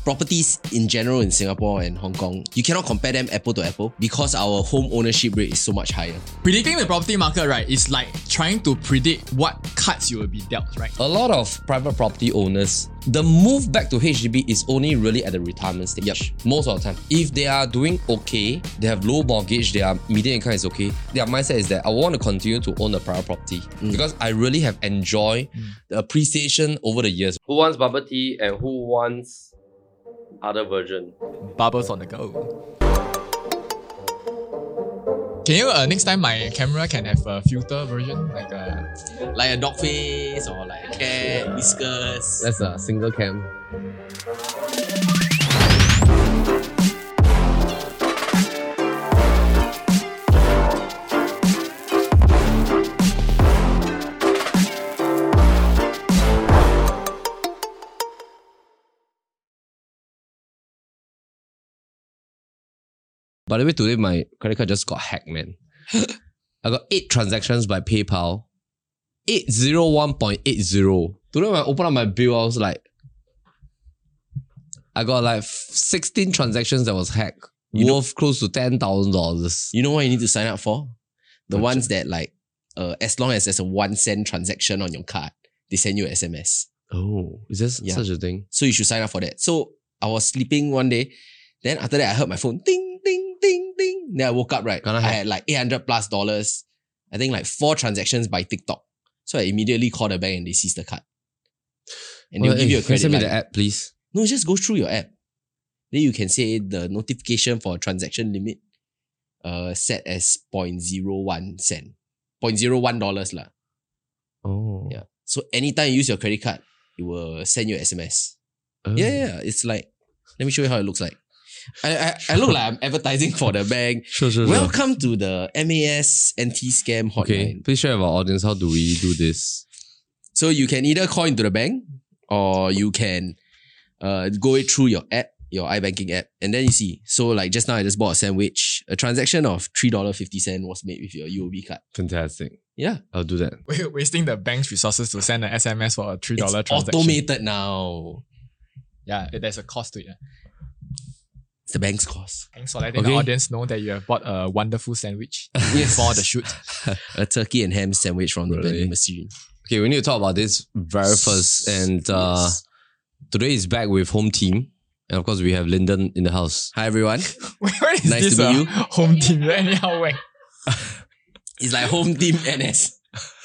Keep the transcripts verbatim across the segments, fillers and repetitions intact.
properties in general in Singapore and Hong Kong, you cannot compare them apple to apple because our home ownership rate is so much higher. Predicting the property market, right, is like trying to predict what cards you will be dealt, right? A lot of private property owners, the move back to H D B is only really at the retirement stage. Yep. Most of the time. If they are doing okay, they have low mortgage, their median income is okay, their mindset is that I want to continue to own a private property mm. because I really have enjoyed mm. the appreciation over the years. Who wants bubble tea and who wants other version? Bubbles on the go. Can you, uh, next time my camera can have a filter version? Like a, like a dog face or like a cat, whiskers. That's a single cam. By the way, today my credit card just got hacked, man. I got eight transactions by PayPal. eight oh one point eight zero. Today when I opened up my bill, I was like, I got like sixteen transactions that was hacked. You worth know, close to ten thousand dollars. You know what you need to sign up for? The what ones that like, uh, as long as there's a one cent transaction on your card, they send you an S M S. Oh, is there yeah. such a thing? So you should sign up for that. So I was sleeping one day. Then after that, I heard my phone ding, ding, ding, ding. Then I woke up, right? I had like eight hundred plus dollars. I think like four transactions by TikTok. So I immediately called the bank and they seized the card. And well, they'll give hey, you a credit. Send me line. the app, please. No, just go through your app. Then you can say the notification for transaction limit uh, set as zero point zero one cent. zero point zero one dollars lah. Oh. Yeah. So anytime you use your credit card, it will send you an S M S. Oh. Yeah, yeah. It's like, let me show you how it looks like. I, I, I look like I'm advertising for the bank. Sure, sure, Welcome sure. to the M A S anti-scam hotline. Okay, please share with our audience, how do we do this? So you can either call into the bank or you can uh, go it through your app, your iBanking app, and then you see. So like just now I just bought a sandwich. A transaction of three dollars fifty cents was made with your U O B card. Fantastic. Yeah. I'll do that. We're wasting the bank's resources to send an S M S for a three dollars it's transaction. automated now. Yeah, there's a cost to it. It's the bank's cost. Thanks for letting okay. the audience know that you have bought a wonderful sandwich yes. for the shoot. A turkey and ham sandwich from the really? vending machine. Okay, we need to talk about this very first. And uh, yes. today is back with home team. And of course, we have Lyndon in the house. Hi, everyone. Wait, what is nice this, to meet uh, you. Home team. Anyhow, wait. It's like home team N S.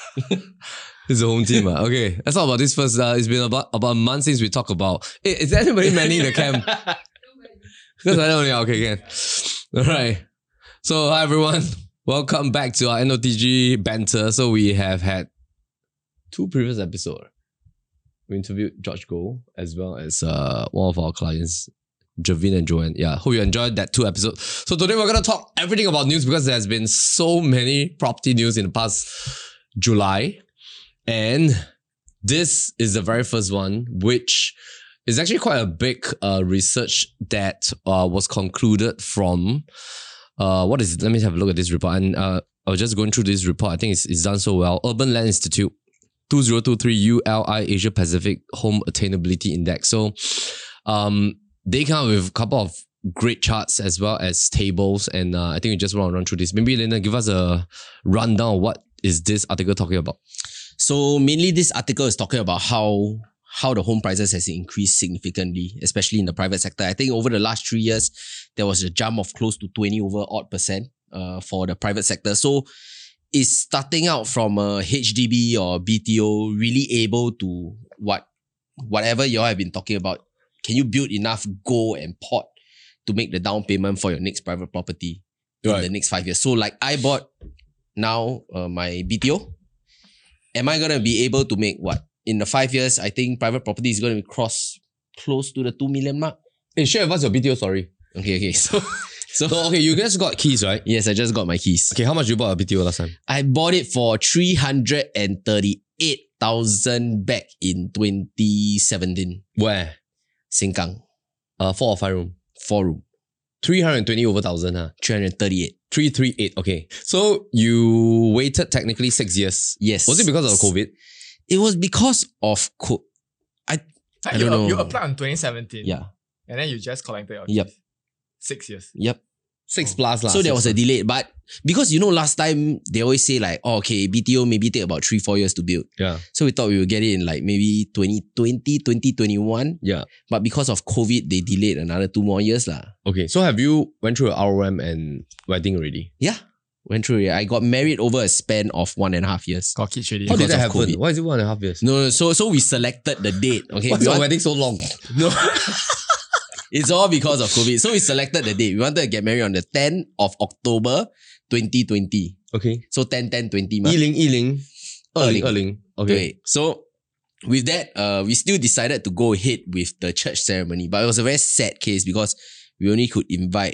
It's a home team. Uh. Okay, let's talk about this first. Uh, it's been about, about a month since we talked about... Hey, is anybody manning the cam? Because I don't know. Okay, again. All right. So, hi everyone. Welcome back to our N O T G banter. So, we have had two previous episodes. We interviewed George Goh as well as uh, one of our clients, Javin and Joanne. Yeah, hope you enjoyed that two episodes. So, today we're going to talk everything about news because there's been so many property news in the past July. And this is the very first one, which is actually quite a big uh, research that uh, was concluded from, uh, what is it? Let me have a look at this report. And uh, I was just going through this report. I think it's, it's done so well. Urban Land Institute, twenty twenty-three U L I Asia Pacific Home Attainability Index. So um, they come up with a couple of great charts as well as tables. And uh, I think we just want to run through this. Maybe, Linda, give us a rundown of what is this article talking about? So mainly this article is talking about how how the home prices has increased significantly, especially in the private sector. I think over the last three years, there was a jump of close to twenty over odd percent uh, for the private sector. So is starting out from a H D B or B T O really able to, what whatever you all have been talking about, can you build enough gold and pot to make the down payment for your next private property in right. the next five years? So like I bought now uh, my B T O. Am I going to be able to make what? In the five years, I think private property is going to cross close to the two million mark. Hey, share with us your B T O, sorry. Okay, okay. So, so, so, okay, you guys got keys, right? Yes, I just got my keys. Okay, how much you bought a B T O last time? I bought it for three hundred thirty-eight thousand back in twenty seventeen. Where? Sengkang. Uh, four or five room? Four room. three hundred twenty over thousand, huh? three hundred thirty-eight. three thirty-eight, okay. So you waited technically six years. Yes. Was it because of COVID? It was because of COVID. I, I you, don't know. You applied in twenty seventeen. Yeah. And then you just collected your Yep. keys. Six years. Yep. Six plus lah. So there six was a plus. delay. But because you know last time they always say like, oh, okay, B T O maybe take about three, four years to build. Yeah. So we thought we would get it in like maybe twenty twenty, twenty twenty-one. Yeah. But because of COVID, they delayed another two more years lah. Okay. So have you went through a R O M and wedding already? Yeah. Went through it. I got married over a span of one and a half years. Got kids already. How did Because that of happen? COVID. Why is it one and a half years? No, no, so so we selected the date. Okay. Why is We your want- wedding so long? No. It's all because of COVID. So we selected the date. We wanted to get married on the tenth of October twenty twenty. Okay. So ten, ten, twenty. Ma. Yiling, Yiling. Erling. Erling. Okay. Okay. So with that, uh, we still decided to go ahead with the church ceremony. But it was a very sad case because we only could invite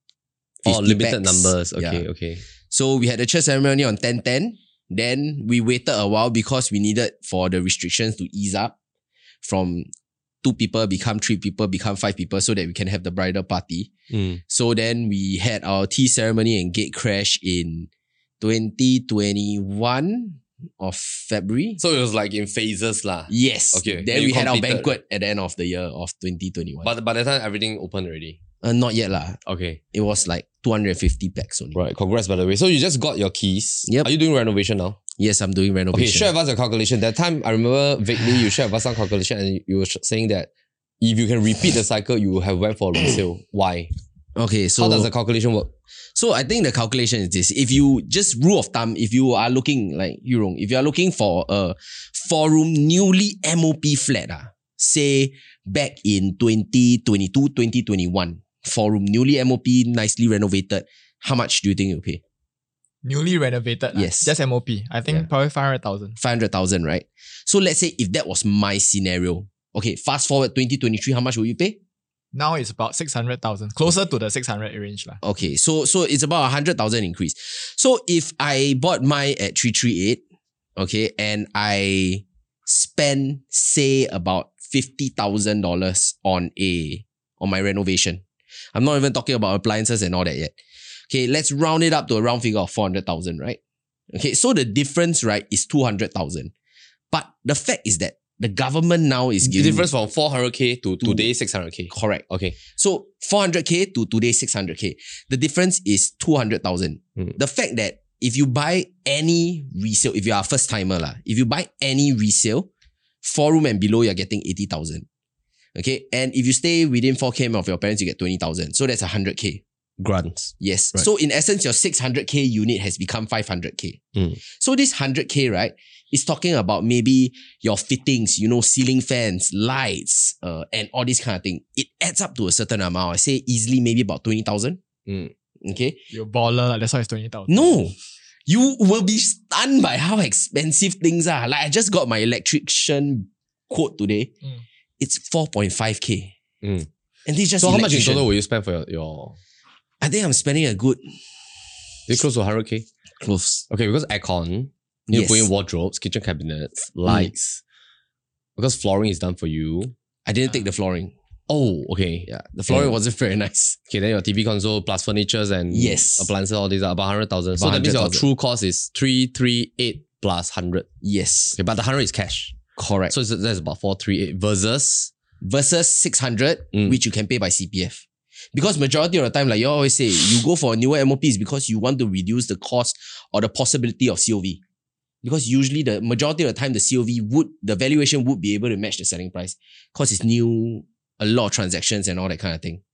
Oh, fifty limited pax. numbers. Okay, Yeah. okay. So we had the church ceremony on ten ten. Then we waited a while because we needed for the restrictions to ease up from two people become three people, become five people so that we can have the bridal party. Mm. So then we had our tea ceremony and gate crash in twenty twenty-one of February. So it was like in phases lah. Yes. Okay. Then You we had our completed. banquet at the end of the year of twenty twenty-one. But by the time everything opened already. uh, not yet lah. Okay. It was like two hundred fifty packs only. Right. Congrats by the way. So you just got your keys. Yep. Are you doing renovation now? Yes, I'm doing Okay, renovation. share with us your calculation. That time I remember vaguely you shared with us some calculation and you were sh- saying that if you can repeat the cycle, you have went for resale. Why? Okay, so How does the calculation work? So I think the calculation is this. If you just rule of thumb, if you are looking like Yurong, if you are looking for a four room newly M O P flat, ah, say back in twenty twenty-two, twenty twenty-one, four room newly M O P, nicely renovated, how much do you think you'll pay? Newly renovated. lah. Yes. Just M O P. I think Yeah. probably five hundred thousand. five hundred thousand, right? So let's say if that was my scenario, okay, fast forward twenty twenty-three, how much will you pay? Now it's about six hundred thousand. Closer to the six hundred range. lah. Okay, so so it's about a hundred thousand increase. So if I bought mine at three three eight, okay, and I spend say about fifty thousand dollars on a on my renovation. I'm not even talking about appliances and all that yet. Okay, let's round it up to a round figure of four hundred thousand, right? Okay, so the difference, right, is two hundred thousand. But the fact is that the government now is The giving difference from four hundred K to today six hundred K. correct. Okay. So four hundred K to today six hundred K. The difference is two hundred thousand. Mm. The fact that if you buy any resale, if you are a first timer, lah, if you buy any resale, four room and below, you're getting eighty thousand. Okay. And if you stay within four kilometers of your parents, you get twenty thousand. So that's one hundred K. Grants. Yes. Right. So in essence, your six hundred K unit has become five hundred K. Mm. So this one hundred K, right, is talking about maybe your fittings, you know, ceiling fans, lights, uh, and all this kind of thing. It adds up to a certain amount. I say easily maybe about twenty thousand. Mm. Okay. You're a baller. lah. That's why it's twenty thousand. No. You will be stunned by how expensive things are. Like I just got my electrician quote today. Mm. It's four point five K. Mm. And this is just So how much in electrician. total will you spend for your, your I think I'm spending a good is it close to one hundred K? close. Okay, because aircon, you Yes. put in wardrobes, kitchen cabinets, lights. Because flooring is done for you. I didn't take the flooring. Oh, okay. Yeah. The flooring Yeah. wasn't very nice. Okay, then your T V console plus furnitures and Yes. appliances, all these are about one hundred thousand. So About that means your one hundred thousand. true cost is three hundred thirty-eight plus one hundred. Yes. Okay, but the one hundred is cash. Correct. So it's, that's about four hundred thirty-eight versus Versus six hundred, Mm. which you can pay by C P F. Because majority of the time, like you always say, you go for a newer M O Ps because you want to reduce the cost or the possibility of C O V. Because usually the majority of the time, the C O V would, the valuation would be able to match the selling price. Because it's new, a lot of transactions and all that kind of thing.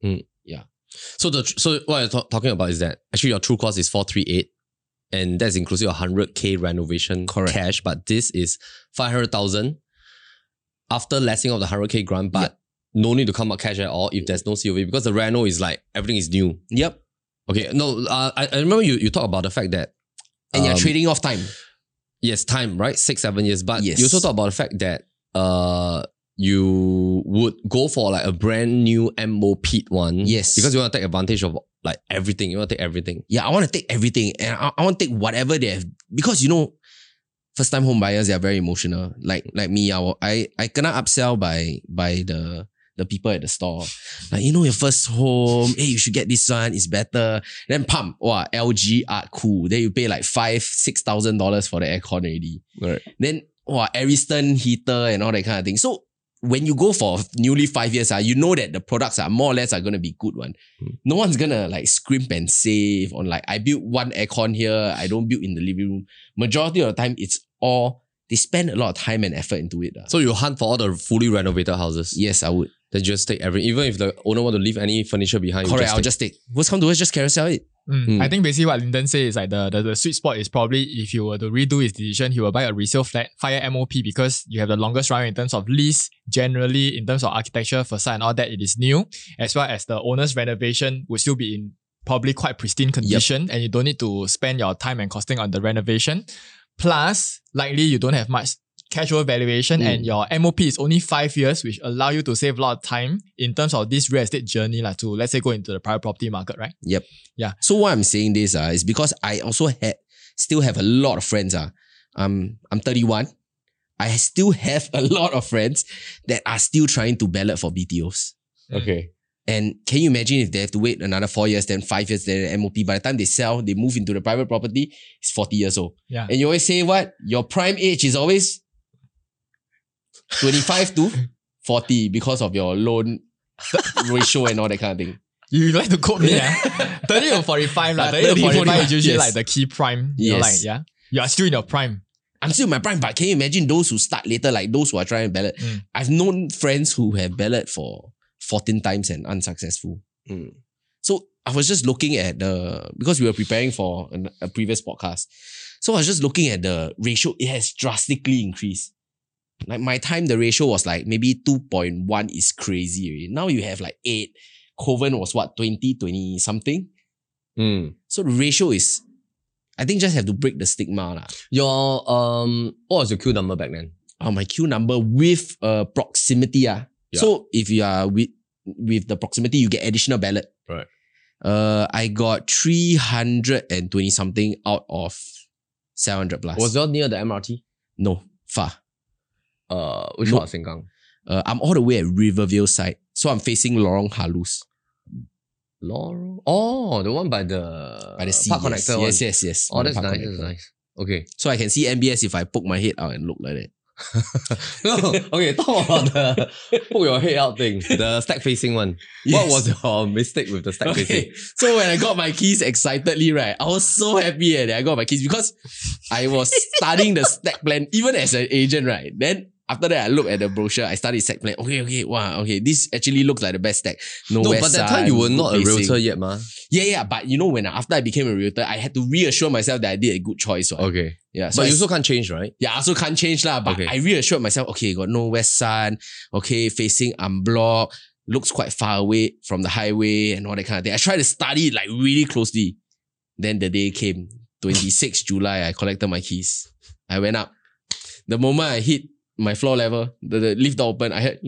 so the so what I'm ta- talking about is that actually your true cost is four hundred thirty-eight and that's inclusive of one hundred K renovation Correct. cash, but this is five hundred thousand after lessing of the one hundred K grant, but no need to come out cash at all if there's no C O V because the reno is like everything is new. Yep. Okay, no, uh, I, I remember you you talk about the fact that And you're um, trading off time. yes, time, right? Six, seven years. But Yes. you also talk about the fact that uh you would go for like a brand new M O P one. Yes. Because you want to take advantage of like everything. You want to take everything. Yeah, I want to take everything and I, I want to take whatever they have. Because, you know, first time home buyers, they are very emotional. Like like me, I, will- I, I cannot upsell by, by the, the people at the store. Like, you know, your first home, hey, you should get this one, it's better. Then pump, wow, L G Art Cool. Then you pay like five, six thousand dollars for the aircon already. Right. Then, wow, Ariston heater and all that kind of thing. So when you go for newly five years, uh, you know that the products are more or less are going to be good one. Hmm. No one's going to like scrimp and save on like, I built one aircon here, I don't build in the living room. Majority of the time, it's all, they spend a lot of time and effort into it. Uh. So you hunt for all the fully renovated houses. Yes, I would. Then just take every, even if the owner want to leave any furniture behind. you Correct, just I'll take. just take. Worst come to worst, just carousel it. Mm. Mm. I think basically what Lyndon said is like the, the, the sweet spot is probably if you were to redo his decision, he will buy a resale flat, fire M O P because you have the longest run in terms of lease, generally in terms of architecture, facade and all that, it is new, as well as the owner's renovation will still be in probably quite pristine condition yep. and you don't need to spend your time and costing on the renovation. Plus, likely you don't have much casual valuation mm. and your M O P is only five years, which allow you to save a lot of time in terms of this real estate journey like, to, let's say, go into the private property market, right? Yep. Yeah. So why I'm saying this uh, is because I also had still have a lot of friends. Uh. Um, I'm thirty-one. I still have a lot of friends that are still trying to ballot for B T Os. Okay. And can you imagine if they have to wait another four years, then five years, then M O P? By the time they sell, they move into the private property, it's forty years old. Yeah. And you always say what? Your prime age is always twenty-five to forty because of your loan ratio and all that kind of thing. You like to quote me, yeah? thirty to forty-five, like, thirty to forty-five is usually yes. like the key prime. Yes. You're like, yeah? You are still in your prime. I'm still in my prime, but can you imagine those who start later, like those who are trying to ballot? Mm. I've known friends who have ballot for fourteen times and unsuccessful. Mm. So I was just looking at the, because we were preparing for an, a previous podcast. So I was just looking at the ratio. It has drastically increased. Like my time, the ratio was like maybe two point one is crazy already. Now you have like eight. Coven was what, twenty, twenty something? Mm. So the ratio is, I think just have to break the stigma. La. Your, um, what was your queue number back then? Oh, my queue number with uh, proximity. Ah. Yeah. So if you are with, with the proximity, you get additional ballot. Right. Uh, I got three hundred twenty something out of seven hundred plus. Was that near the M R T? No, far. Uh, which No. part of Sengkang? Uh, I'm all the way at Rivervale side. So I'm facing Lorong Halus. Laurel? Oh, the one by the, By the sea. park yes. connector one. yes, yes, yes. Oh, By the that's park nice, connector. that's nice. Okay. So I can see M B S if I poke my head out and look like that. No, okay, talk about the poke your head out thing. The stack facing one. What Yes. was your mistake with the stack facing? Okay, so when I got my keys excitedly, right, I was so happy eh, that I got my keys because I was studying the stack plan, even as an agent, right? Then after that, I looked at the brochure, I studied stack plan. Okay, okay, wow, okay, this actually looks like the best stack. No, No, west but that side, time you were not a good facing. realtor yet, ma. Yeah, yeah, but you know, when I, after I became a realtor, I had to reassure myself that I did a good choice. Right? Okay. Yeah, so But I you s- also can't change, right? yeah, I also can't change lah, but Okay. I reassured myself, okay, got no west sun, okay, facing unblocked, looks quite far away from the highway and all that kind of thing. I tried to study it like really closely. Then the day came, twenty-sixth of July, I collected my keys. I went up. The moment I hit my floor level, the, the lift door open, I heard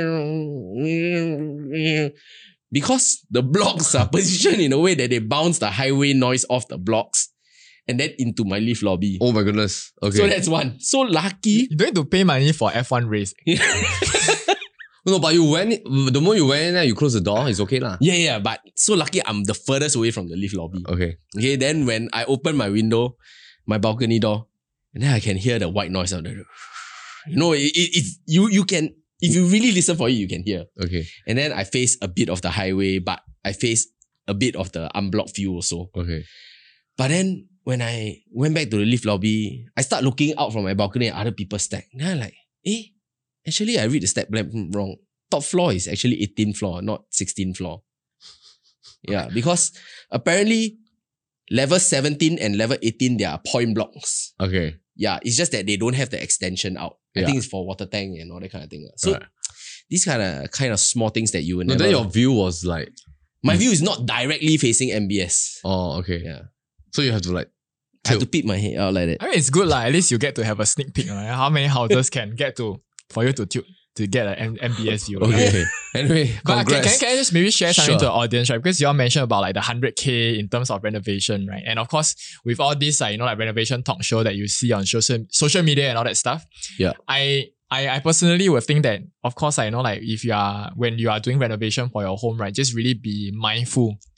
because the blocks are positioned in a way that they bounce the highway noise off the blocks and then into my lift lobby. Oh my goodness. Okay. So that's one. So lucky. You don't need to pay money for F one race. No, but you went, the moment you went in there, you close the door, it's okay lah. Yeah, yeah, but so lucky I'm the furthest away from the lift lobby. Okay. Okay, then when I open my window, my balcony door, and then I can hear the white noise out there. You know, it, it, it's, you, you can, if you really listen for it, you can hear. Okay. And then I face a bit of the highway, but I face a bit of the unblocked view also. Okay. But then when I went back to the lift lobby, I start looking out from my balcony at other people's stack. Then I'm like, eh, actually I read the stack plan wrong. Top floor is actually eighteenth floor, not sixteenth floor. Yeah, because apparently level seventeen and level eighteen, they are point blocks. Okay. Yeah, it's just that they don't have the extension out. I Yeah. think it's for water tank and all that kind of thing. So Right. these kind of kind of small things that you will No, never... then your view was like, My view is not directly facing M B S. oh, okay. Yeah. So you have to like, I have to peep my head out like that. I mean, it's good lah. At least you get to have a sneak peek. Right? How many houses can get to for you to tilt to get an M B S view? Right? okay. Anyway, But can, congrats. can, can I just maybe share something Sure. to the audience, right? Because you all mentioned about like the one hundred K in terms of renovation, right? And of course, with all this, like, you know, like renovation talk show that you see on social social media and all that stuff. Yeah. I I, I personally would think that, of course, I know, like if you are, when you are doing renovation for your home, right, just really be mindful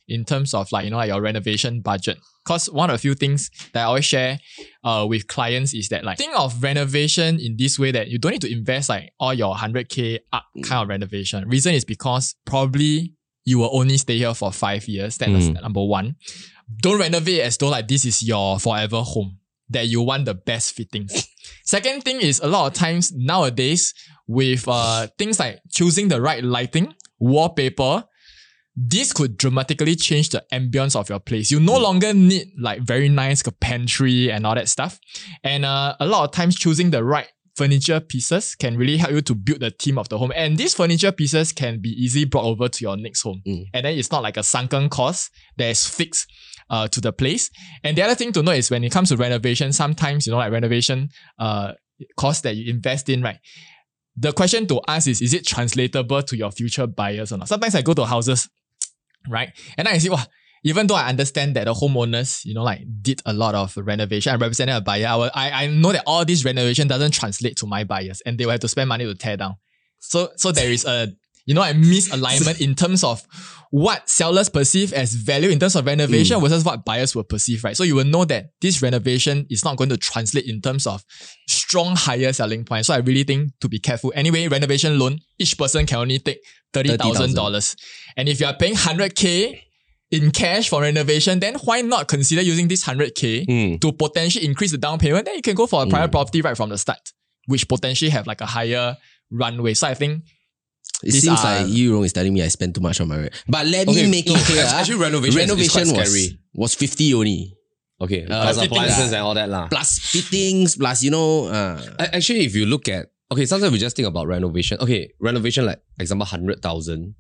in terms of like, you know, like your renovation budget. Because one of the few things that I always share uh, with clients is that like, think of renovation in this way that you don't need to invest like all your one hundred K up kind of renovation. Reason is because probably you will only stay here for five years. That's mm. number one. Don't renovate as though like this is your forever home, that you want the best fittings. Second thing is a lot of times nowadays with uh, things like choosing the right lighting, wallpaper, this could dramatically change the ambience of your place. You no longer need like very nice pantry and all that stuff. And uh, a lot of times choosing the right furniture pieces can really help you to build the theme of the home. And these furniture pieces can be easily brought over to your next home. Mm. And then it's not like a sunken cost that is fixed uh, to the place. And the other thing to note is when it comes to renovation, sometimes, you know, like renovation uh, cost that you invest in, right? The question to ask is, is it translatable to your future buyers or not? Sometimes I go to houses, right? And I see, wow, even though I understand that the homeowners, you know, like did a lot of renovation, I represented a buyer, I, will, I, I know that all this renovation doesn't translate to my buyers and they will have to spend money to tear down. So, so there is a, you know, a misalignment in terms of what sellers perceive as value in terms of renovation mm. versus what buyers will perceive, right? So you will know that this renovation is not going to translate in terms of strong higher selling points. So I really think to be careful. Anyway, renovation loan, each person can only take thirty thousand dollars. And if you are paying one hundred K in cash for renovation, then why not consider using this one hundred K mm. to potentially increase the down payment? Then you can go for a mm. private property right from the start, which potentially have like a higher runway. So I think it These seems are, like Yi Rong is telling me I spend too much on my rent. But let okay, me make no, it clear. Actually, renovation, renovation is quite was, scary. was fifty only. Okay, uh, plus appliances and all that lah. Plus fittings, plus, you know. Uh, Actually, if you look at, okay, sometimes we just think about renovation. Okay, renovation like, example, one hundred thousand.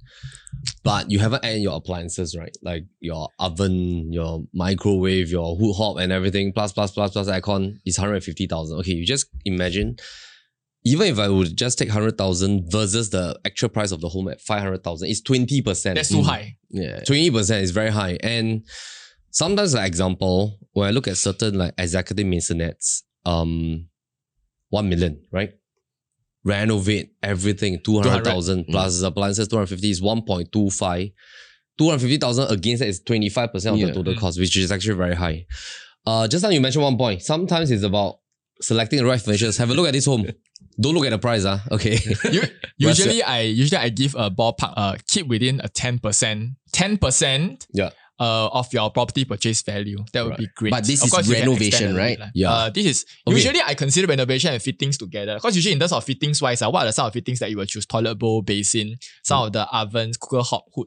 But you haven't added your appliances, right? Like your oven, your microwave, your hood hob and everything, plus, plus, plus, plus aircon is one hundred fifty thousand. Okay, you just imagine, even if I would just take one hundred thousand versus the actual price of the home at five hundred thousand, it's twenty percent. That's too mm. high. Yeah. twenty percent is very high. And sometimes, like example, when I look at certain like executive maisonettes, um, one million, right? Renovate everything, two hundred thousand plus mm. appliances, two hundred fifty is one point two five. two hundred fifty thousand against that is twenty-five percent of yeah. the total mm. cost, which is actually very high. Uh, just now you mentioned one point. Sometimes it's about selecting the right furnitures. Have a look at this home. Don't look at the price, ah. Okay. you, usually, I usually I give a ballpark. Uh, keep within a ten percent, ten percent. Yeah. Uh, of your property purchase value. That would right. be great. But this of is renovation, right? Bit, yeah. Uh, this is okay. Usually I consider renovation and fittings together. Because usually in terms of fittings wise, uh, what are some of the fittings that you will choose? Toilet bowl, basin, some mm. of the ovens, cooker, hob, hood.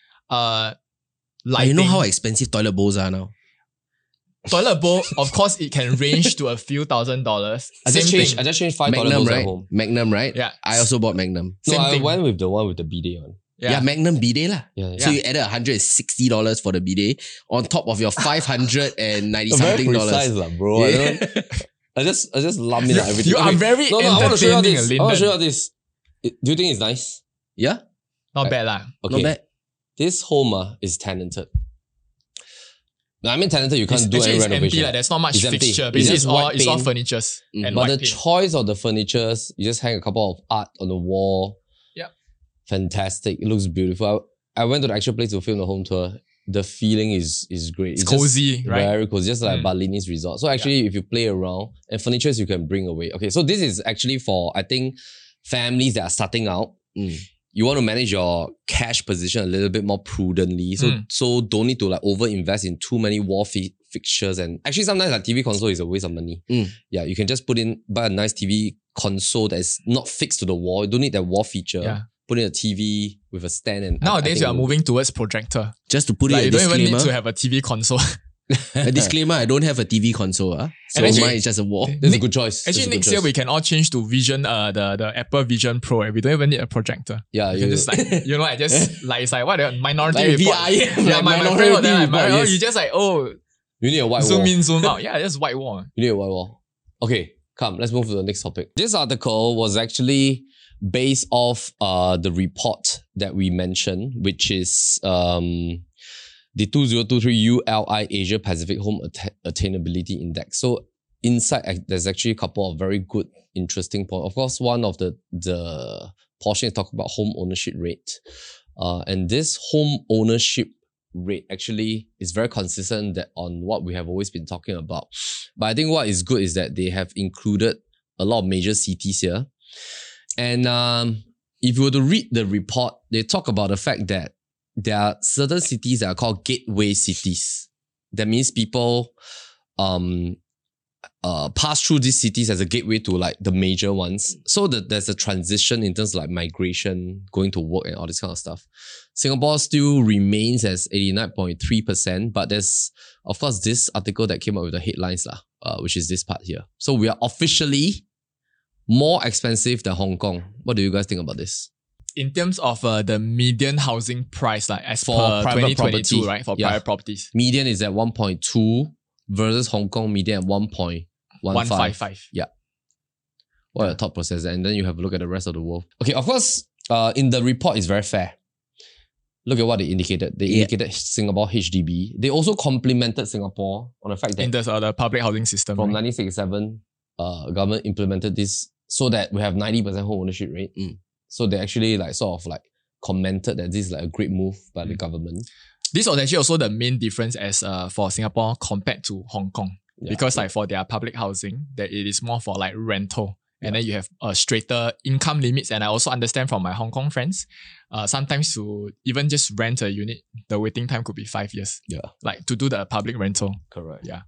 Uh, lighting. You know how expensive toilet bowls are now? Toilet bowl, of course, it can range to a few thousand dollars. I Same just changed. thing. I just changed five Magnum, toilet bowls right? at home. Magnum, right? Yeah. I also bought Magnum. No, Same I thing. went with the one with the bidet on. Yeah, yeah Magnum bidet lah. Yeah, yeah. So you added one hundred sixty dollars for the bidet on top of your five hundred ninety something dollars. Very precise lah, bro. Yeah. I, don't, I just I just lump it like everything. You are very no, no, I want to show you this. Linden. I want to show you this. Do you think it's nice? Yeah. Not right. bad lah. Okay. Not bad. This home uh, is tenanted. No, I mean tenanted, you can't it's, do any it's renovation. Empty, like, there's not much it's fixture. Empty. It's, it's all, it's all paint. furnitures. Mm. And but white the paint. choice of the furnitures, you just hang a couple of art on the wall. Yep. Fantastic. It looks beautiful. I, I went to the actual place to film the home tour. The feeling is is great. It's, it's cozy, right? Very cozy, just like mm. Balini's resort. So actually, yeah. if you play around, and furnitures you can bring away. Okay, so this is actually for, I think, families that are starting out. Mm. You want to manage your cash position a little bit more prudently. So, mm. so don't need to like over invest in too many wall fi- fixtures. And actually sometimes like T V console is a waste of money. Mm. Yeah, you can just put in, buy a nice T V console that is not fixed to the wall. You don't need that wall feature. Yeah. Put in a T V with a stand. And nowadays, we are moving towards projector. Just to put like, in you a don't disclaimer. even need to have a T V console. A disclaimer, I don't have a T V console. Uh, so actually, mine is just a wall. That's a good choice. Actually, good next choice. year we can all change to Vision, uh, the, the Apple Vision Pro, and we don't even need a projector. Yeah, you you can just like, you know, I just like, it's like, what, the minority like report. V I, yeah, like my, minority my friend was there, like, report, my, oh, yes. you just like, oh, you need a white zoom wall. in, zoom out. Yeah, just white wall. You need a white wall. Okay, come, let's move to the next topic. This article was actually based off uh, the report that we mentioned, which is um, the two thousand twenty-three U L I Asia Pacific Home Atta- Attainability Index. So inside, there's actually a couple of very good, interesting points. Of course, one of the, the portion is talking about home ownership rate. Uh, and this home ownership rate actually is very consistent that on what we have always been talking about. But I think what is good is that they have included a lot of major cities here. And um, if you were to read the report, they talk about the fact that there are certain cities that are called gateway cities. That means people um uh pass through these cities as a gateway to like the major ones. So that there's a transition in terms of like migration, going to work and all this kind of stuff. Singapore still remains as eighty-nine point three percent, but there's of course this article that came up with the headlines lah, uh, which is this part here. So we are officially more expensive than Hong Kong. What do you guys think about this? In terms of uh, the median housing price, like as For per private twenty twenty-two, property. right, for Yeah. private properties, Median is at one point two versus Hong Kong median at one point one one five. five five. What are your thought process? And then you have a look at the rest of the world. Okay, of course, uh, in the report is very fair. Look at what they indicated. They Yeah. indicated Singapore H D B. They also complimented Singapore on the fact that In terms of the public housing system, from right? nineteen sixty-seven, uh, government implemented this so that we have ninety percent home ownership rate. Mm. So they actually like sort of like commented that this is like a great move by the Mm. government. This was actually also the main difference as uh, for Singapore compared to Hong Kong. Yeah. Because like for their public housing, that it is more for like rental. And then you have uh, straighter income limits. And I also understand from my Hong Kong friends, uh, sometimes to even just rent a unit, the waiting time could be five years. Yeah. Like to do the public rental. Correct. Yeah.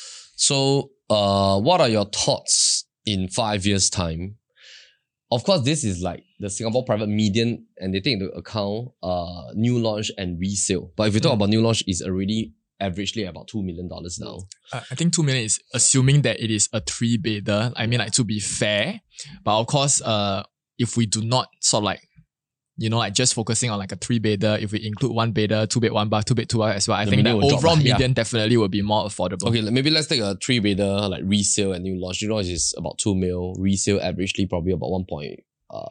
So, uh, what are your thoughts in five years' time? Of course, this is like the Singapore private median, and they take into account uh new launch and resale. But if you talk Mm. about new launch, it's already averagely about two million dollars now. Uh, I think two million is assuming that it is a three bedder. I mean, like to be fair, but of course, uh, if we do not sort of like, you know, like just focusing on like a three bedder, if we include one bedder, two bed, one bath, two bed, two bath as well, I The think that median will drop overall lah, yeah. median definitely will be more affordable. Okay, like maybe let's take a three bedder like resale and new launch. New launch is about two mil. Resale averagely probably about one point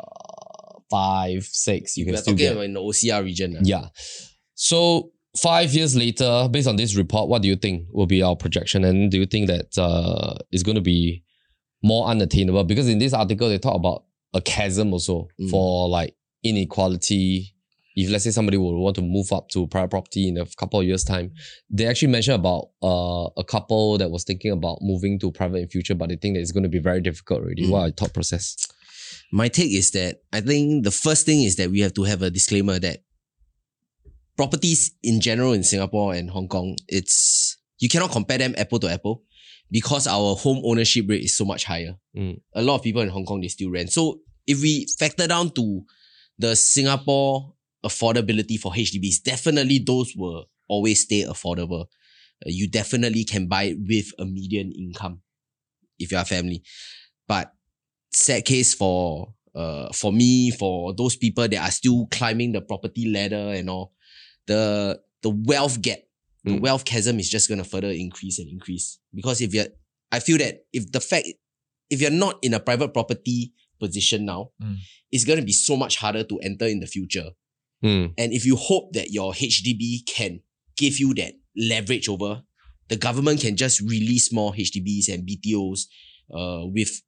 five, six. You can We're still talking get. about in the O C R region. ah. Yeah. So five years later, based on this report, what do you think will be our projection? And do you think that uh, it's going to be more unattainable? Because in this article, they talk about a chasm also Mm. for like inequality. If let's say somebody would want to move up to private property in a couple of years' time, they actually mentioned about uh, a couple that was thinking about moving to private in future, but they think that it's going to be very difficult already. Mm. What are your thought process? My take is that I think the first thing is that we have to have a disclaimer that properties in general in Singapore and Hong Kong, it's you cannot compare them apple to apple because our home ownership rate is so much higher. Mm. A lot of people in Hong Kong, they still rent. So if we factor down to the Singapore affordability for H D Bs, definitely those will always stay affordable. Uh, you definitely can buy it with a median income if you're a family. But sad case for uh for me, for those people that are still climbing the property ladder and all, the the wealth gap, the Mm. wealth chasm is just gonna further increase and increase. Because if you're I feel that if the fact if you're not in a private property position now, Mm. it's gonna be so much harder to enter in the future. Mm. And if you hope that your H D B can give you that leverage over, the government can just release more H D Bs and B T Os uh, with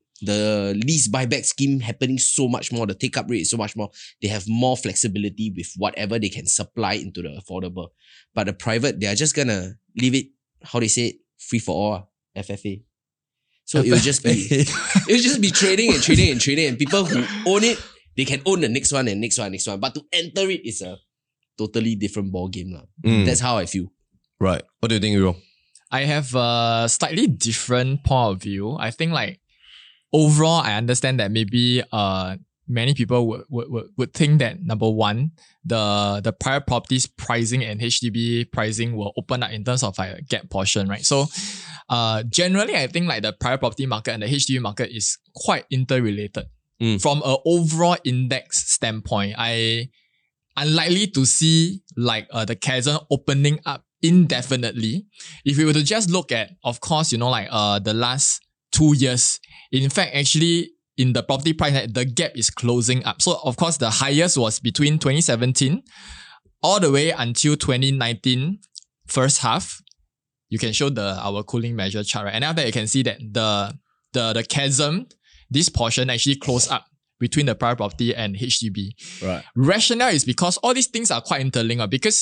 the lease buyback scheme happening so much more, the take-up rate is so much more. They have more flexibility with whatever they can supply into the affordable. But the private, they are just gonna leave it, how they say it, free for all, ah, F F A. So it will just be it will just be trading and trading and trading, and people who own it, they can own the next one and next one and next one. But to enter it is a totally different ball game. lah. Mm. That's how I feel. Right. What do you think, Hero? I have a slightly different point of view. I think like overall, I understand that maybe uh many people would, would, would, would think that number one, the the private properties pricing and H D B pricing will open up in terms of like a gap portion, right? So uh generally I think like the private property market and the H D B market is quite interrelated. Mm. From an overall index standpoint, I unlikely to see like uh, the chasm opening up indefinitely. If we were to just look at, of course, you know, like uh the last two years, in fact, actually in the property price, the gap is closing up. So of course, the highest was between twenty seventeen all the way until twenty nineteen first half. You can show the our cooling measure chart, right? And after that, you can see that the the the chasm, this portion actually closed up between the private property and H D B. Right. Rationale is because all these things are quite interlinked, uh, because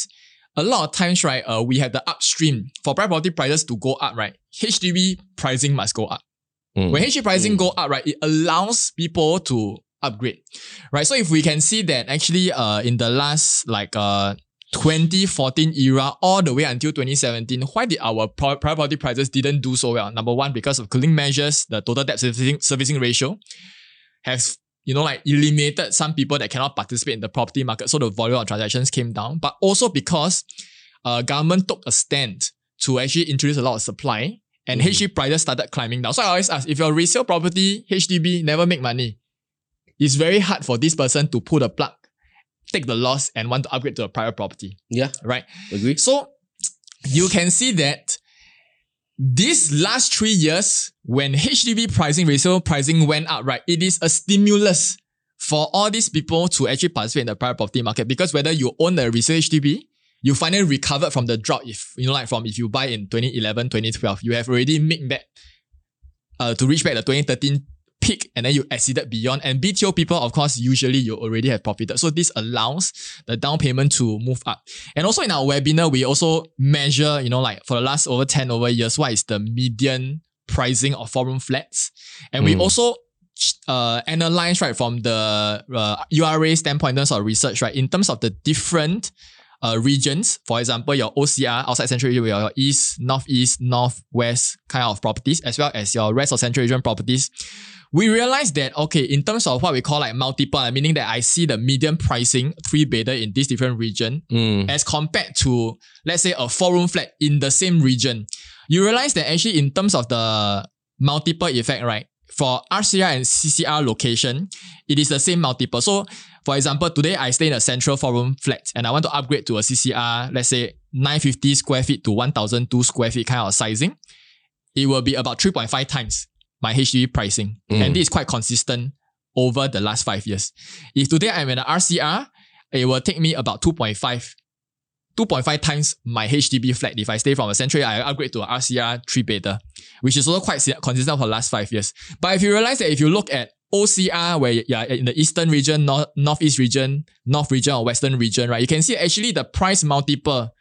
a lot of times, right, uh, we have the upstream. For private property prices to go up, right, H D B pricing must go up. Mm. When H D B pricing Mm. go up, right, it allows people to upgrade, right? So if we can see that actually, uh, in the last like uh twenty fourteen era all the way until twenty seventeen, why did our pro- private property prices didn't do so well? Number one, because of cooling measures, the total debt servicing, servicing ratio has, you know, like eliminated some people that cannot participate in the property market. So the volume of transactions came down, but also because uh, government took a stand to actually introduce a lot of supply and Mhm. H D B prices started climbing down. So I always ask, if you're resale property, H D B never make money. It's very hard for this person to pull the plug, take the loss and want to upgrade to a private property, Yeah, right? agree. So you can see that these last three years, when H D B pricing, resale pricing went up, right, it is a stimulus for all these people to actually participate in the private property market, because whether you own a resale H D B, you finally recovered from the drop. If you know, like from if you buy in twenty eleven, twenty twelve, you have already made back uh, to reach back the twenty thirteen peak, and then you exceeded beyond. And B T O people, of course, usually you already have profited. So this allows the down payment to move up. And also in our webinar, we also measure, you know, like for the last over ten over years, what is the median pricing of four room flats. And we Mm. also uh, analyze, right, from the uh, U R A standpoint in terms of research, right, in terms of the different uh, regions. For example, your O C R, outside central region, your east, northeast, northwest kind of properties, as well as your rest of central region properties. We realized that, okay, in terms of what we call like multiple, meaning that I see the median pricing three bedder in this different region Mm. as compared to, let's say, a four room flat in the same region. You realize that actually in terms of the multiple effect, right, for R C R and C C R location, it is the same multiple. So, for example, today I stay in a central four room flat and I want to upgrade to a C C R, let's say nine hundred fifty square feet to one thousand two square feet kind of sizing. It will be about three point five times my H D B pricing. Mm. And this is quite consistent over the last five years. If today I'm in an R C R, it will take me about two point five two point five times my H D B flat. If I stay from a central, I upgrade to an R C R three bedder, which is also quite consistent for the last five years. But if you realize that if you look at O C R, where you're in the eastern region, north, northeast region, north region or western region, right, you can see actually the price multiple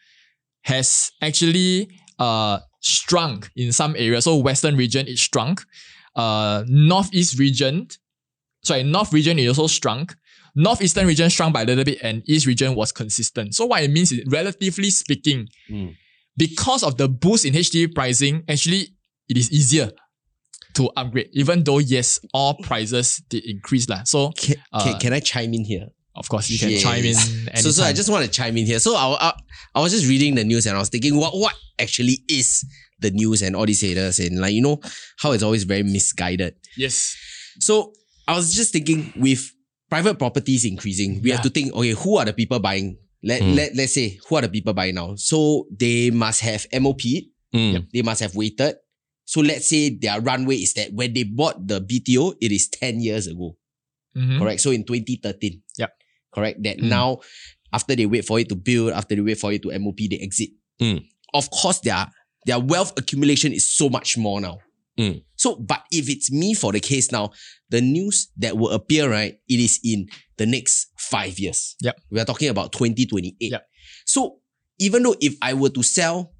has actually uh shrunk in some areas. So western region it shrunk. Uh, northeast region, sorry, north region it also shrunk. Northeastern region shrunk by a little bit and east region was consistent. So what it means is, relatively speaking, Mm. because of the boost in H D B pricing, actually it is easier to upgrade, even though yes, all prices did increase lah. So Can, uh, can, can I chime in here? of course you can Yes. chime in anytime. So, so I just want to chime in here. So I, I, I was just reading the news and I was thinking, what, what actually is the news and all these haters and like, you know, how it's always very misguided. yes, So I was just thinking with private properties increasing, we Yeah. have to think, okay, who are the people buying? Let, Mm. let, let's say, who are the people buying now? So they must have M O P, Mm. they must have waited. So let's say their runway is that when they bought the B T O, it is ten years ago. Mhm. Correct? So in twenty thirteen. Yep. Correct? That Mm. now, after they wait for it to build, after they wait for it to M O P, they exit. Mm. Of course, their, their wealth accumulation is so much more now. Mm. So, but if it's me for the case now, the news that will appear, right, it is in the next five years. Yep. We are talking about twenty twenty-eight. Yep. So, even though if I were to sell,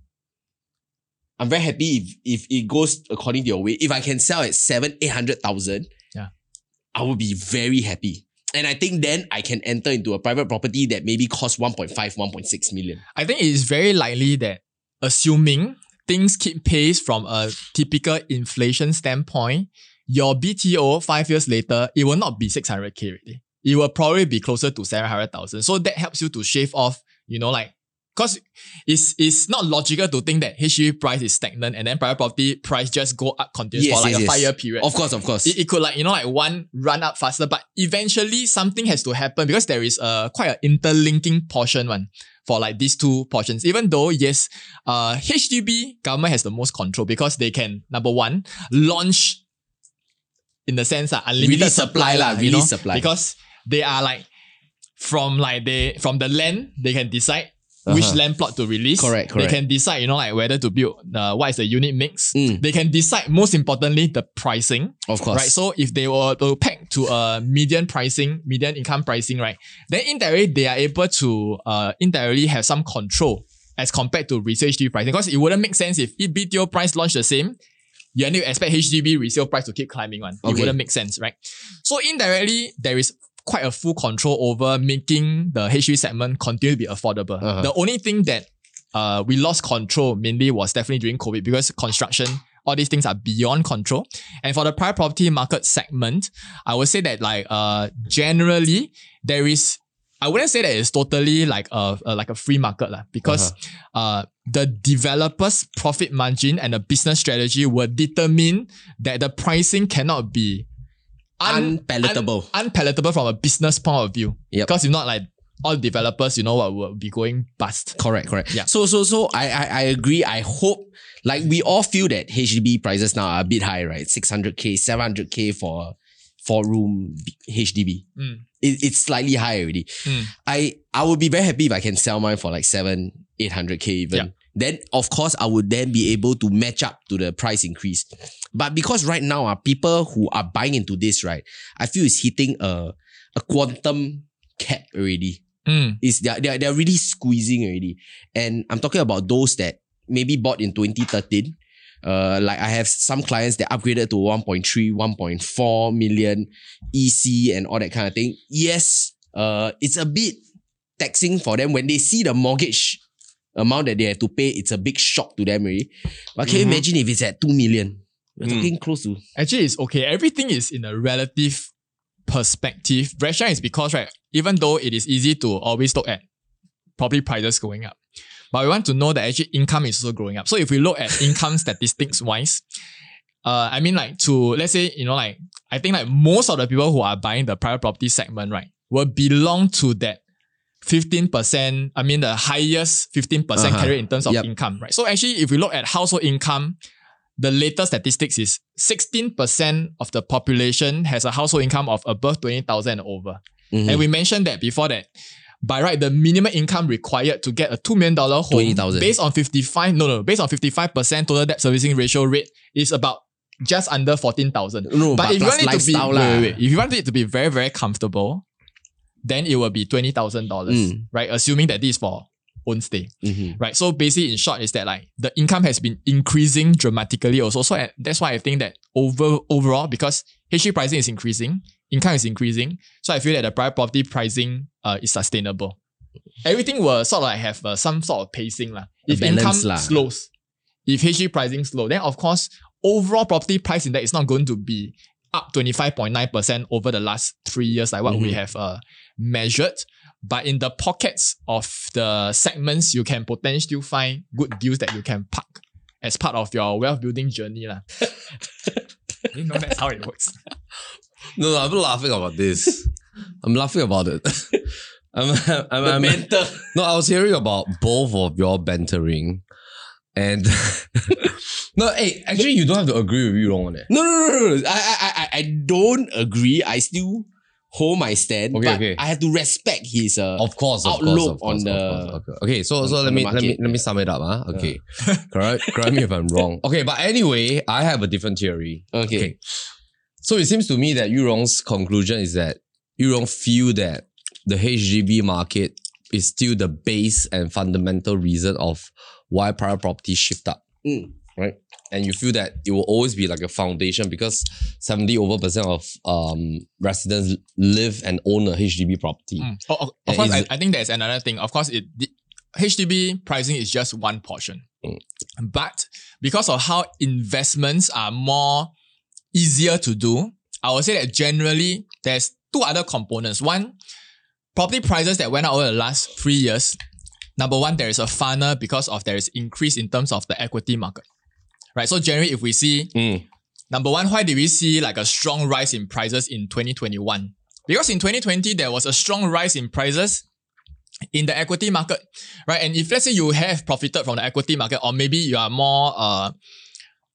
I'm very happy if, if it goes according to your way. If I can sell at seven, eight hundred thousand, Yeah. I will be very happy. And I think then I can enter into a private property that maybe costs one point five, one point six million. I think it is very likely that, assuming things keep pace from a typical inflation standpoint, your B T O five years later, it will not be six hundred K already. It will probably be closer to seven hundred thousand. So that helps you to shave off, you know, like, because it's, it's not logical to think that H D B price is stagnant and then private property price just go up continuously for like a five year period. Of course, of course. It, it could like, you know, like one run up faster, but eventually something has to happen because there is a quite an interlinking portion one for like these two portions. Even though, yes, uh, H D B government has the most control because they can, number one, launch in the sense that unlimited Release supply, supply lah, lah, you release know, supply. because they are like, from like they, from the land, they can decide which Uh-huh. land plot to release. Correct, correct. They can decide, you know, like whether to build uh, what is the unit mix. Mm. They can decide, most importantly, the pricing. Of course. Right. So if they were to peg to a median pricing, median income pricing, right, then indirectly they are able to uh indirectly have some control as compared to resale H D B pricing. Because it wouldn't make sense if if B T O price launched the same, you need to expect H D B resale price to keep climbing one. It Okay. wouldn't make sense, right? So indirectly, there is quite a full control over making the H D B segment continue to be affordable. Uh-huh. The only thing that uh we lost control mainly was definitely during COVID because construction, all these things are beyond control. And for the private property market segment, I would say that like uh generally there is, I wouldn't say that it's totally like a, a like a free market lah, because uh the developer's profit margin and the business strategy will determine that the pricing cannot be un- Unpalatable. un- unpalatable from a business point of view. Yep. Because if not, like all developers, you know what, will be going bust. Correct, correct. Yeah. So, so, so I, I, I agree. I hope, like, we all feel that H D B prices now are a bit high, right? six hundred K, seven hundred K for a four room H D B. Mm. It, it's slightly high already. Mm. I, I would be very happy if I can sell mine for like seven, eight hundred K even. Yeah. Then, of course, I would then be able to match up to the price increase. But because right now, uh, people who are buying into this, right, I feel it's hitting a, a quantum cap already. Mm. Is they're, they're, they're really squeezing already. And I'm talking about those that maybe bought in twenty thirteen. Uh, like I have some clients that upgraded to one point three, one point four million E C and all that kind of thing. Yes, uh, it's a bit taxing for them. When they see the mortgage amount that they have to pay, it's a big shock to them already. But can you Mhm. imagine if it's at two million? We're Mm. talking close to... Actually, it's okay. Everything is in a relative perspective. Rationale is because, right, even though it is easy to always look at property prices going up, but we want to know that actually income is also growing up. So if we look at income statistics wise, uh, I mean like to, let's say, you know, like, I think like most of the people who are buying the private property segment, right, will belong to that fifteen percent, I mean the highest fifteen percent Uh-huh. carry in terms of Yep. income, right? So actually, if we look at household income, the latest statistics is sixteen percent of the population has a household income of above twenty thousand and over. Mhm. And we mentioned that before that, by right, the minimum income required to get a two million dollars home twenty thousand. based on fifty-five, no, no, based on fifty-five percent total debt servicing ratio rate is about just under fourteen thousand. No, But but if you plus want it to be, lifestyle wait, lah. wait, wait. If you want it to be very, very comfortable, then it will be twenty thousand dollars, Mm. right? Assuming that this is for own stay, Mhm. right? So basically, in short, is that like the income has been increasing dramatically also. So I- that's why I think that over overall, because H D B pricing is increasing, income is increasing, so I feel that the private property pricing uh, is sustainable. Everything will sort of like have uh, some sort of pacing lah. A If balance income lah. slows, if H D B pricing slow, then of course overall property price index is not going to be up twenty-five point nine percent over the last three years, like what we Mhm. have uh, measured. But in the pockets of the segments, you can potentially still find good deals that you can park as part of your wealth building journey. lah. You know that's how it works. No, no, I'm not laughing about this. I'm laughing about it. I'm, I'm, The I'm, banter. no, I was hearing about both of your bantering. And no, hey, actually, you don't have to agree with you on it. No, no, no, no, no. I, I, I, I don't agree. I still hold my stand, Okay, but okay. I have to respect his uh, Of course, of outlook course, of course, on the of course, okay. okay, so so on let the me let me market. let me sum it up. Huh? Okay, correct. Correct me if I'm wrong. Okay, but anyway, I have a different theory. okay. Okay. So it seems to me that Yurong's conclusion is that Yurong feel that the H D B market is still the base and fundamental reason of why private property shift up, Mm. right? And you feel that it will always be like a foundation because seventy over percent of um residents live and own a H D B property. Mm. Oh, oh, of And course, is I, it- I think there's another thing. Of course, it the H D B pricing is just one portion. Mm. But because of how investments are more easier to do, I would say that generally there's two other components. One, property prices that went up over the last three years. Number one, there is a funnel because of there is increase in terms of the equity market. Right. So generally, if we see Mm. number one, why did we see like a strong rise in prices in twenty twenty-one? Because in twenty twenty, there was a strong rise in prices in the equity market, right? And if let's say you have profited from the equity market, or maybe you are more, uh,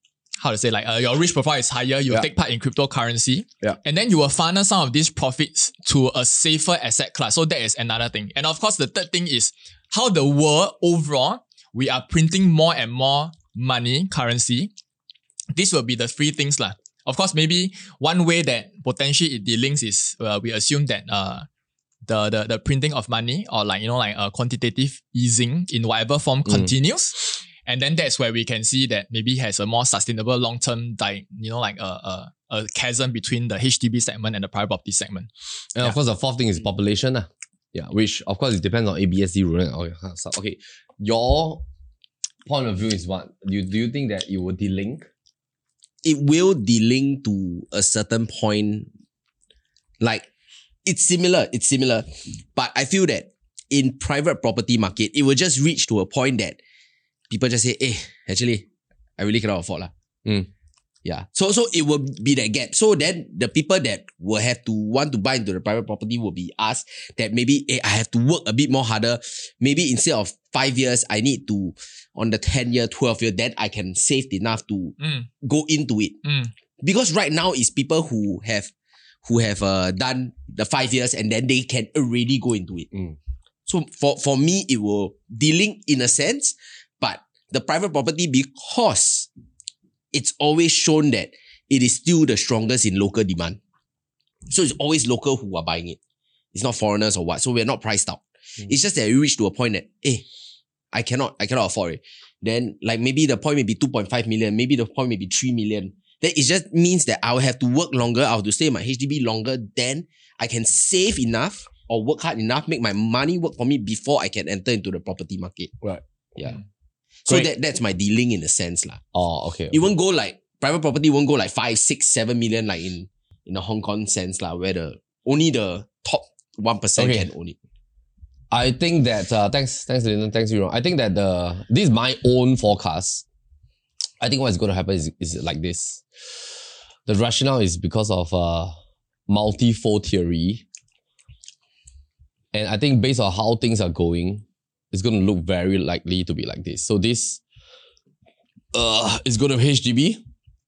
how to say, like uh, your risk profile is higher, you Yeah. take part in cryptocurrency. Yeah. And then you will funnel some of these profits to a safer asset class. So that is another thing. And of course, the third thing is how the world overall, we are printing more and more money, currency. This will be the three things lah. Of course, maybe one way that potentially it delinks is uh, we assume that uh, the, the the printing of money or like, you know, like a quantitative easing in whatever form Mm. continues. And then that's where we can see that maybe has a more sustainable long-term, di- you know, like a, a, a chasm between the H D B segment and the private property segment. And Yeah. of course, the fourth thing is population. lah. Yeah, which of course it depends on A B S D ruling and all that kind of stuff. Okay, your point of view is what? Do you, do you think that it will delink? It will delink to a certain point. Like, it's similar, it's similar. But I feel that in private property market, it will just reach to a point that people just say, eh, actually, I really cannot afford lah. Mm. Yeah. So so it will be that gap. So then the people that will have to want to buy into the private property will be us that maybe eh, I have to work a bit more harder. Maybe instead of five years, I need to, on the ten year, twelve year, then I can save enough to Mm, go into it. mm, Because right now it's people who have who have uh, done the five years and then they can already go into it. Mm. So for, for me, it will delink in a sense, but the private property, because it's always shown that it is still the strongest in local demand. So it's always local who are buying it. It's not foreigners or what. So we're not priced out. Mm. It's just that we reach to a point that, eh, I cannot, I cannot afford it. Then like maybe the point may be two point five million, maybe the point may be three million. Then it just means that I will have to work longer. I have to stay in my H D B longer. Then I can save enough or work hard enough, make my money work for me before I can enter into the property market. Right. Yeah. Mm. So Great. that, that's my dealing in a sense lah. Oh, okay. It won't go like, private property won't go like five, six, seven million like in, in the Hong Kong sense lah, where the, only the top one percent Okay. can own it. I think that uh, thanks, thanks, Lyndon, thanks, Yurong. I think that the this is my own forecast. I think what's going to happen is, is like this. The rationale is because of uh, multi-fold theory, and I think based on how things are going, it's going to look very likely to be like this. So this uh, is going to be H D B.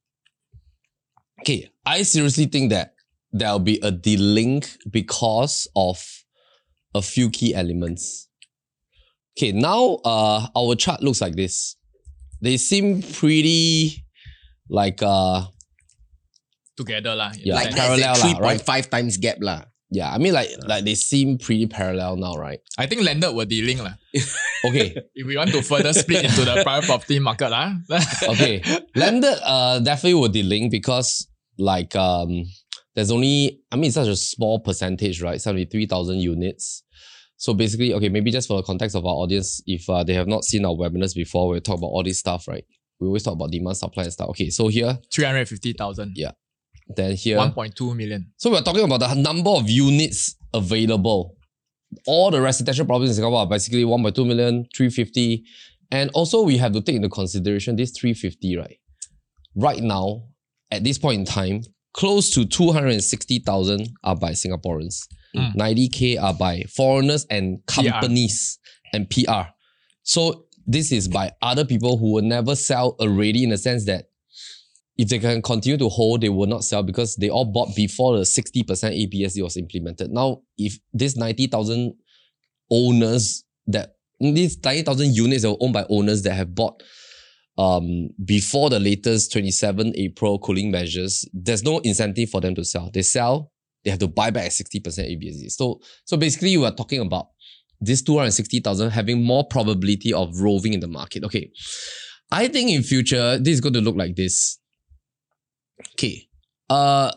Okay, I seriously think that there'll be a delink because of a few key elements. Okay, now uh, our chart looks like this. They seem pretty like uh together lah. in Yeah, a Like sense. that's parallel that lah, three point five times gap lah. yeah, I mean like like they seem pretty parallel now, right? I think landed will delink lah. Okay, If we want to further split into the private property market lah. okay. Landed uh definitely will delink because like um there's only I mean it's such a small percentage, right? seventy-three thousand units. So basically, okay, maybe just for the context of our audience, if uh, they have not seen our webinars before, we talk about all this stuff, right? We always talk about demand, supply and stuff. Okay, so here, three hundred fifty thousand. Yeah. then here. one point two million. So we're talking about the number of units available. All the residential properties in Singapore are basically one point two million, three hundred fifty. And also we have to take into consideration this three hundred fifty, right? Right now, at this point in time, close to two hundred sixty thousand are by Singaporeans. Mm. ninety K are by foreigners and P R. companies and P R. So this is by other people who will never sell already, in the sense that if they can continue to hold, they will not sell because they all bought before the sixty percent A B S D was implemented. Now, if this ninety thousand owners that, these ninety thousand units that were owned by owners that have bought um, before the latest twenty-seventh April cooling measures, there's no incentive for them to sell. They sell, they have to buy back at sixty percent A B S D. So, so basically, we are talking about this two hundred sixty thousand having more probability of roving in the market. Okay. I think in future, this is going to look like this. Okay. Uh,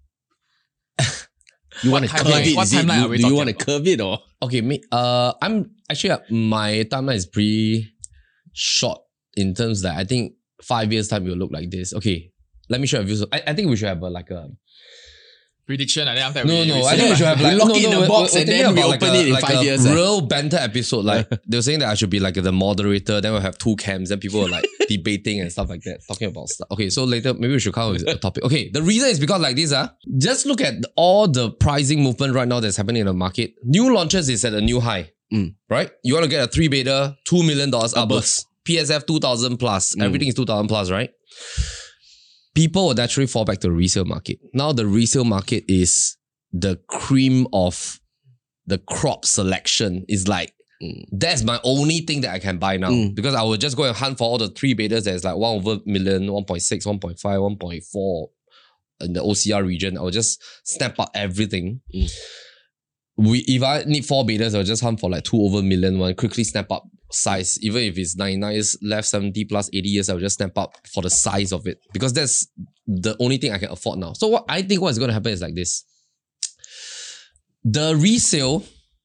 You want to What curve timeline- it? what Is it? timeline You- are we do you talking want to about? curve it or? okay, me, uh, I'm actually, uh, my timeline is pretty short in terms that I think five years time it will look like this. Okay. Let me show you. I, I think we should have a, like a, Prediction. And then after no, we, no, we I say think we lah. should have We like, lock no, it in no, a we're- box we're and thinking then we about like open a- it in like five a years, eh? real banter episode. Like they were saying that I should be like the moderator, then we'll have two cams, then people are like debating and stuff like that, talking about stuff. Okay, so later maybe we should come up with a topic. Okay, the reason is because like this, uh, just look at all the pricing movement right now that's happening in the market. New launches is at a new high. Mm. Right? You want to get a three beta, two million dollars Above. upwards. P S F two thousand plus. Mm. Everything is two thousand plus, right? people will naturally fall back to the resale market. Now the resale market is the cream of the crop selection. Is like, mm. that's my only thing that I can buy now. Mm. Because I will just go and hunt for all the three betas that's like one over million, one point six, one point five, one point four in the O C R region. I will just snap out everything. Mm. We If I need four betas, I'll just hunt for like two over million one, quickly snap up size. Even if it's ninety-nine years left, seventy plus, eighty years, I'll just snap up for the size of it. Because that's the only thing I can afford now. So what I think what is going to happen is like this. The resale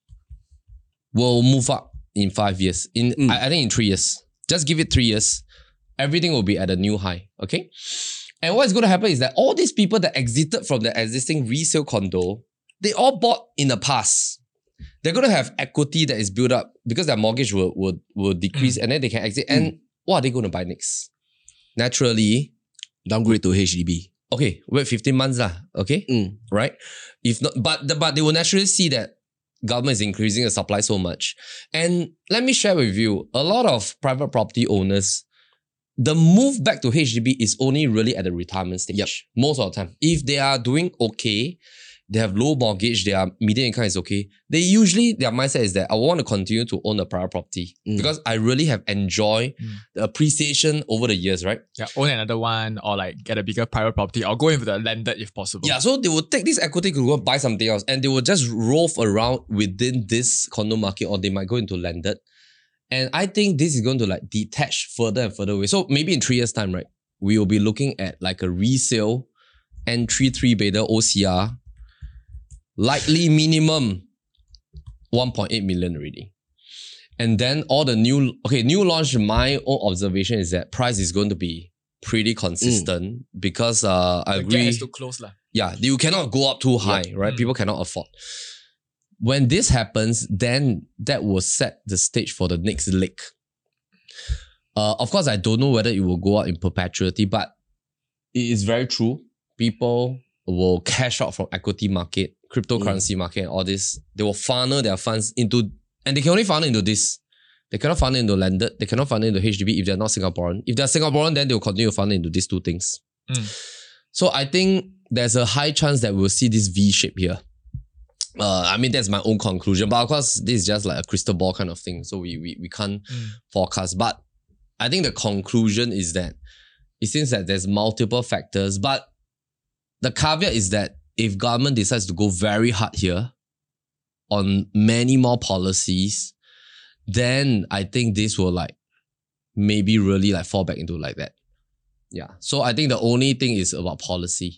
will move up in five years. In mm. I, I think in three years. Just give it three years. Everything will be at a new high. Okay? And what is going to happen is that all these people that exited from the existing resale condo, they all bought in the past. They're going to have equity that is built up because their mortgage will, will, will decrease mm. and then they can exit. Mm. And what are they going to buy next? Naturally, downgrade to H D B. Okay, wait fifteen months lah. Okay, mm. right? If not, but the, but they will naturally see that government is increasing the supply so much. And let me share with you, a lot of private property owners, the move back to H D B is only really at the retirement stage. Yep. Most of the time. If they are doing okay, they have low mortgage, their median income is okay, they usually, their mindset is that I want to continue to own a private property mm. because I really have enjoyed mm. the appreciation over the years, right? Yeah, own another one or like get a bigger private property or go in with the landed if possible. Yeah, so they will take this equity to go buy something else and they will just rove around within this condo market or they might go into landed. And I think this is going to like detach further and further away. So maybe in three years time, right, we will be looking at like a resale entry three beta O C R, likely minimum one point eight million already. And then all the new, okay, new launch, my own observation is that price is going to be pretty consistent mm. because uh, I the agree. gap is too close lah. Yeah, you cannot go up too high, yeah. right? Mm. People cannot afford. When this happens, then that will set the stage for the next leg. Uh, of course, I don't know whether it will go up in perpetuity, but it is very true. People will cash out from equity market, cryptocurrency mm. market and all this. They will funnel their funds into, and they can only funnel into this. They cannot funnel into landed. They cannot funnel into H D B if they're not Singaporean. If they're Singaporean, then they'll continue to funnel into these two things. Mm. So I think there's a high chance that we'll see this V shape here. Uh, I mean, that's my own conclusion. But of course, this is just like a crystal ball kind of thing. So we we, we can't mm. forecast. But I think the conclusion is that it seems that there's multiple factors. But the caveat is that if government decides to go very hard here on many more policies, then I think this will like maybe really like fall back into like that. Yeah. So I think the only thing is about policy.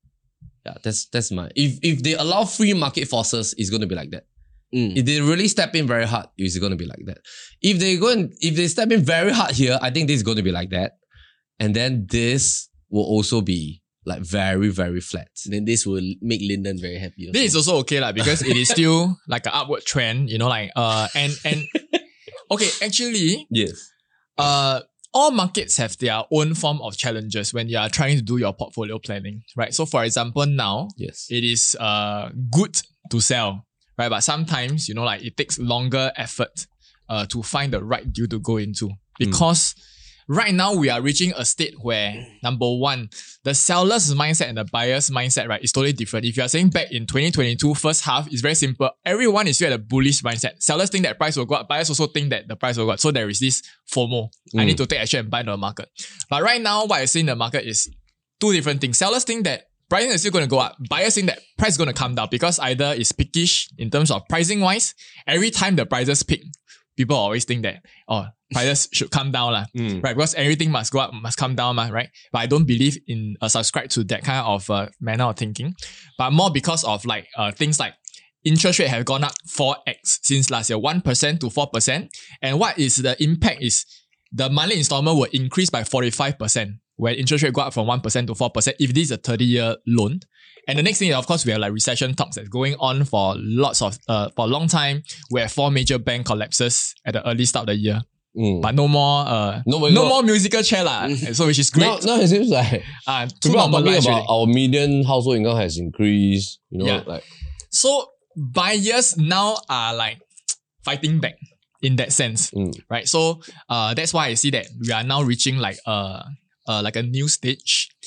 Yeah, that's that's my... If if they allow free market forces, it's going to be like that. Mm. If they really step in very hard, it's going to be like that. If they go and, if they step in very hard here, I think this is going to be like that. And then this will also be like very, very flat. Then this will make Lyndon very happy. Also. This is also okay lah because it is still like an upward trend, you know, like uh and and okay, actually, yes. Uh all markets have their own form of challenges when you are trying to do your portfolio planning, right? So for example, now yes. it is uh good to sell, right? But sometimes, you know, like it takes longer effort uh to find the right deal to go into because mm. right now, we are reaching a state where, number one, the seller's mindset and the buyer's mindset, right, is totally different. If you are saying back in twenty twenty-two, first half, it's very simple. Everyone is still at a bullish mindset. Sellers think that price will go up. Buyers also think that the price will go up. So there is this FOMO. Mm. I need to take action and buy in the market. But right now, what I see in the market is two different things. Sellers think that pricing is still going to go up. Buyers think that price is going to come down because either it's pickish in terms of pricing wise. Every time the prices peak, people always think that, oh, prices should come down, lah, mm. right? Because everything must go up, must come down, lah, right? But I don't believe in uh, subscribe to that kind of uh, manner of thinking. But more because of like uh, things like interest rate have gone up four x since last year, one percent to four percent. And what is the impact is the monthly installment will increase by forty-five percent when interest rate go up from one percent to four percent if this is a thirty-year loan. And the next thing, of course, we have like recession talks that's going on for lots of, uh, for a long time. We have four major bank collapses at the early start of the year. Mm. But no more, uh, no, no got... more musical chair lah. Mm. So which is great. Now, now it seems like uh, people are talking about really. Our median household income has increased. You know, yeah. like so buyers now are like fighting back in that sense, mm. right? So uh, that's why I see that we are now reaching like a uh, like a new stage.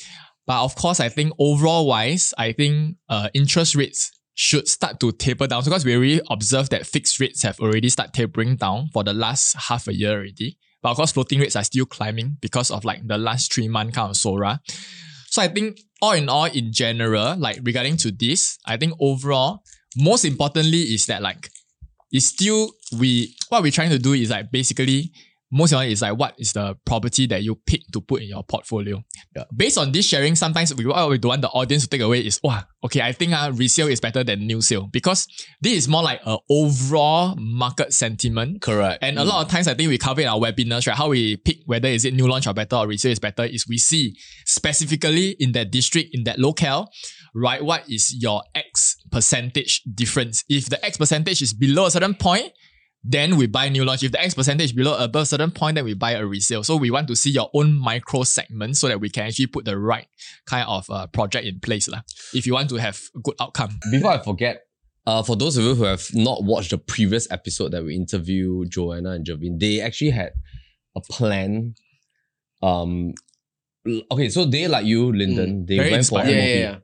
But of course, I think overall wise, I think uh, interest rates should start to taper down. So because we already observed that fixed rates have already started tapering down for the last half a year already. But of course, floating rates are still climbing because of like the last three month kind of S O R A. So I think all in all, in general, like regarding to this, I think overall, most importantly is that like, it's still, we, what we're trying to do is like basically, most important is like what is the property that you pick to put in your portfolio. Yeah. Based on this sharing, sometimes we, what we don't want the audience to take away is, wow, okay, I think uh, resale is better than new sale because this is more like an overall market sentiment. Correct. And mm. a lot of times I think we cover in our webinars, right? How we pick whether is it new launch or better or resale is better is we see specifically in that district, in that locale, right? What is your X percentage difference? If the X percentage is below a certain point, then we buy new launch. If the X percentage below above a certain point, then we buy a resale. So we want to see your own micro segment so that we can actually put the right kind of uh, project in place lah. If you want to have a good outcome. Before I forget, uh, for those of you who have not watched the previous episode that we interviewed Joanna and Javin, they actually had a plan. Um, okay, so they like you, Lyndon, Mm. they Very went for inspiring. M O P. Yeah, yeah, yeah.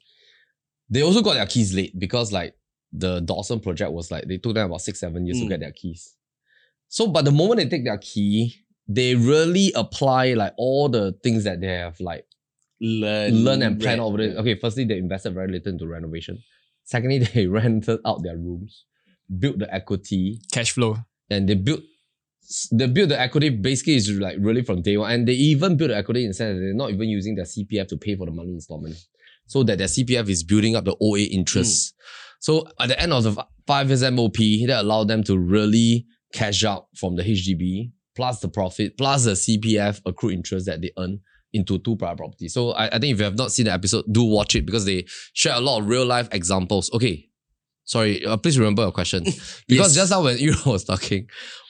They also got their keys late because like the Dawson project was like, they took them about six, seven years Mm. to get their keys. So, but the moment they take their key, they really apply like all the things that they have like Learn, learn and plan read. over it. Okay, firstly, they invested very little into renovation. Secondly, they rented out their rooms, built the equity, Cash flow. and they built they built the equity basically is like really from day one. And they even built the equity in the sense that they're not even using their C P F to pay for the money installment. So that their C P F is building up the O A interest. Mm. So at the end of the five years M O P, that allowed them to really cash out from the H D B, plus the profit, plus the C P F accrued interest that they earn into two private properties. So I, I think if you have not seen the episode, do watch it because they share a lot of real life examples. Okay, sorry, uh, please remember your question. Because yes. just now when Ira was talking,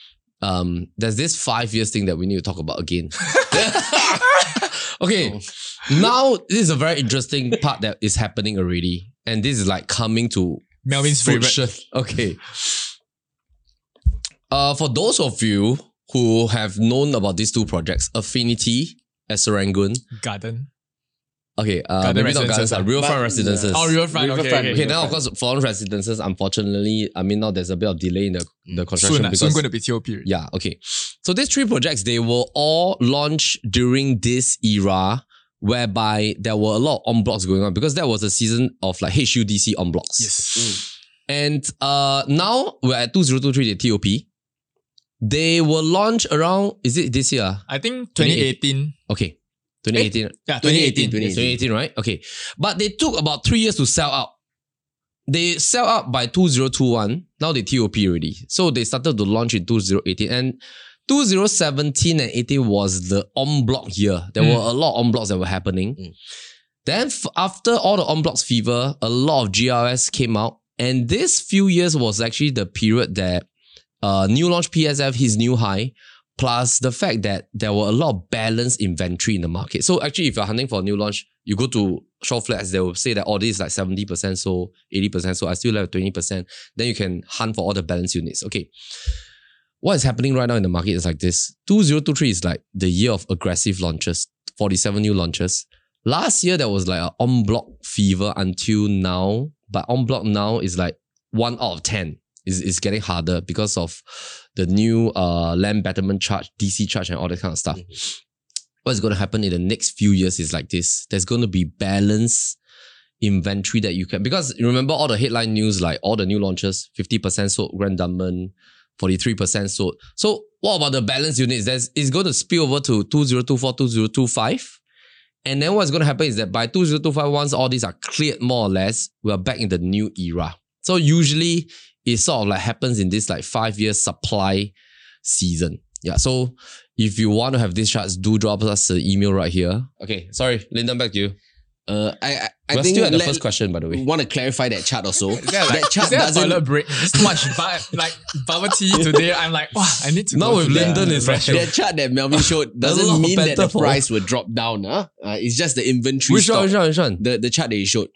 um, there's this five years thing that we need to talk about again. Okay, oh. Now this is a very interesting part that is happening already. And this is like coming to Melvin's favorite. Okay. Uh, for those of you who have known about these two projects, Affinity at Serangoon. Garden. Okay, uh, Garden maybe not gardens, uh, Riverfront but, Residences. Oh, Riverfront, okay, okay. Okay, now of course, Florence Residences, unfortunately, I mean, now there's a bit of delay in the, the construction. Soon, uh, because, soon going to be T O P. Yeah, okay. So these three projects, they were all launched during this era whereby there were a lot of en blocs going on because that was a season of like H U D C en blocs. Yes. Mm. And uh, now we're at two thousand twenty-three, the T O P. They were launched around, is it this year? I think twenty eighteen. Okay. twenty eighteen. Eh? Yeah, twenty eighteen. twenty eighteen, right? Okay. But they took about three years to sell out. They sell out by two thousand twenty-one. Now they T O P already. So they started to launch in two thousand eighteen. And two thousand seventeen and eighteen was the en bloc year. There mm. were a lot of en blocs that were happening. Mm. Then f- after all the en blocs fever, a lot of G R S came out. And this few years was actually the period that uh, new launch P S F his new high, plus the fact that there were a lot of balanced inventory in the market. So actually, if you're hunting for a new launch, you go to short flats, they will say that, oh, this is like seventy percent, so eighty percent, so I still have twenty percent. Then you can hunt for all the balanced units. Okay. What is happening right now in the market is like this. two thousand twenty-three is like the year of aggressive launches, forty-seven new launches. Last year, there was like an en bloc fever until now, but en bloc now is like one out of ten. Is is getting harder because of the new uh, land betterment charge, D C charge, and all that kind of stuff. Mm-hmm. What is going to happen in the next few years is like this. There's going to be balanced inventory that you can, because remember all the headline news, like all the new launches, fifty percent sold Grand Dunman, forty-three percent sold. So what about the balance units? There's, it's going to spill over to two thousand twenty-four, two thousand twenty-five. And then what's going to happen is that by two thousand twenty-five, once all these are cleared more or less, we are back in the new era. So usually it sort of like happens in this like five year supply season. Yeah. So if you want to have these charts, do drop us an email right here. Okay. Sorry, Lyndon, back to you. Uh, I I, I We're think still at the let, first question, by the way. Want to clarify that chart also? Is there like, that chart is there a doesn't. toilet break? There's too much bu- like bubble tea today. I'm like, wow, I need to Now go with to the- Lyndon is the- That chart that Melvin showed There's a lot doesn't of mean that the metaphor. price will drop down. Huh? Uh, it's just the inventory Which stock. one, which one, which one? The, the chart that you showed.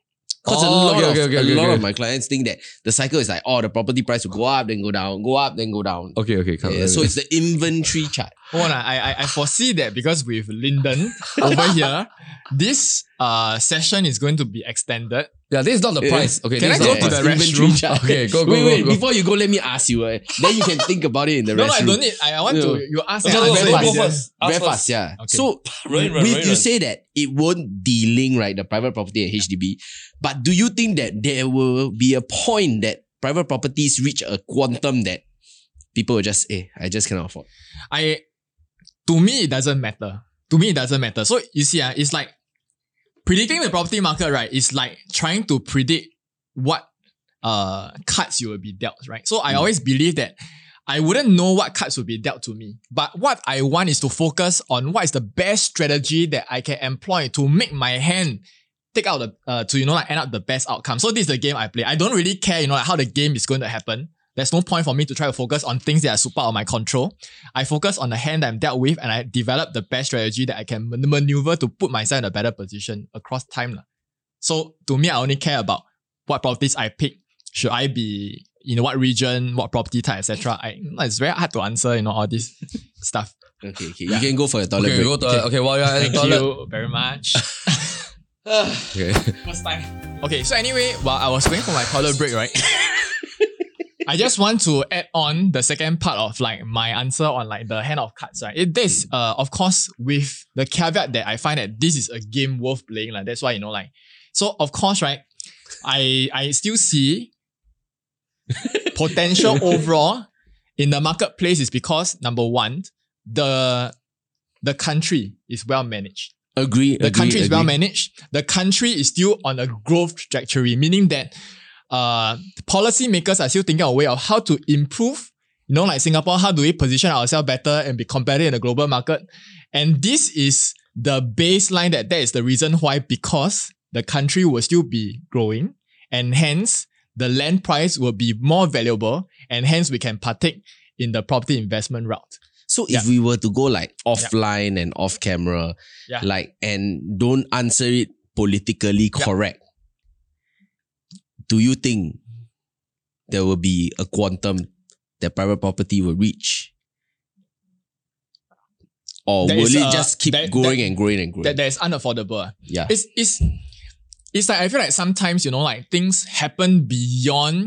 Because a Oh, lot, okay, of, okay, okay, a okay, lot okay. of my clients think that the cycle is like, oh, the property price will go up, then go down, go up, then go down. Okay, okay. Come Yeah, on. so it's the inventory chart. Oh, no, I, I I foresee that because with Lyndon over here, this uh session is going to be extended. yeah, this is not the Yeah. price. Okay, Can this I is go not to the the price. inventory restroom? chart. Okay, go, go, wait, go, wait, go. before you go, let me ask you. Eh. Then you can think about it in the No, no, I restroom. don't need. I, I want Yeah. to. You ask. No, and no, I no, very go fast. first. Ask Very first. fast, yeah. Okay. So Run, run, we- run, you run. say that it won't de-link, right, the private property and H D B. But do you think that there will be a point that private properties reach a quantum that people will just, eh, I just cannot afford? I, to me, it doesn't matter. To me, it doesn't matter. So you see, uh, it's like predicting the property market, right? Is like trying to predict what uh cards you will be dealt, right? So I always believe that I wouldn't know what cards will be dealt to me, but what I want is to focus on what is the best strategy that I can employ to make my hand take out the uh to you know like end up the best outcome. So this is the game I play. I don't really care, you know, like how the game is going to happen. There's no point for me to try to focus on things that are super out of my control. I focus on the hand that I'm dealt with and I develop the best strategy that I can man- maneuver to put myself in a better position across time. lah. So to me, I only care about what properties I pick. Should I be in what region, what property type, et cetera. I It's very hard to answer, you know, all this stuff. Okay, okay. You can go for a toilet Okay, break. go to okay. While you're at Thank the toilet. you very much. Okay. First time. Okay, so anyway, while I was going for my toilet break, right? I just want to add on the second part of like my answer on like the hand of cards, right? It this uh of course with the caveat that I find that this is a game worth playing, like that's why you know like so of course, right? I I still see potential overall in the marketplace is because number one, the the country is well managed. Agree. The agree, country is agree. well managed. The country is still on a growth trajectory, meaning that uh, policymakers are still thinking of a way of how to improve. You know, like Singapore, how do we position ourselves better and be competitive in the global market? And this is the baseline that that is the reason why, because the country will still be growing and hence the land price will be more valuable and hence we can partake in the property investment route. So if Yeah. we were to go like offline and off camera, Yeah. like and don't answer it politically Yeah. correct, do you think there will be a quantum that private property will reach? Or There will is, it uh, just keep that- growing that- and growing and growing? That, that is unaffordable. yeah. It's it's it's like I feel like sometimes you know like things happen beyond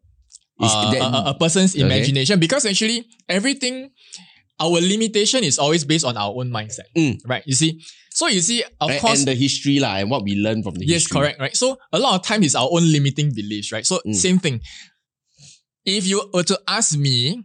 Is uh, that- a, a- a person's Okay. imagination because actually everything our limitation is always based on our own mindset, Mm. right? You see, so you see, of and, course, and the history lah, and what we learn from the yes, history. correct, right? So a lot of times it's our own limiting beliefs, right? So Mm. same thing. If you were to ask me,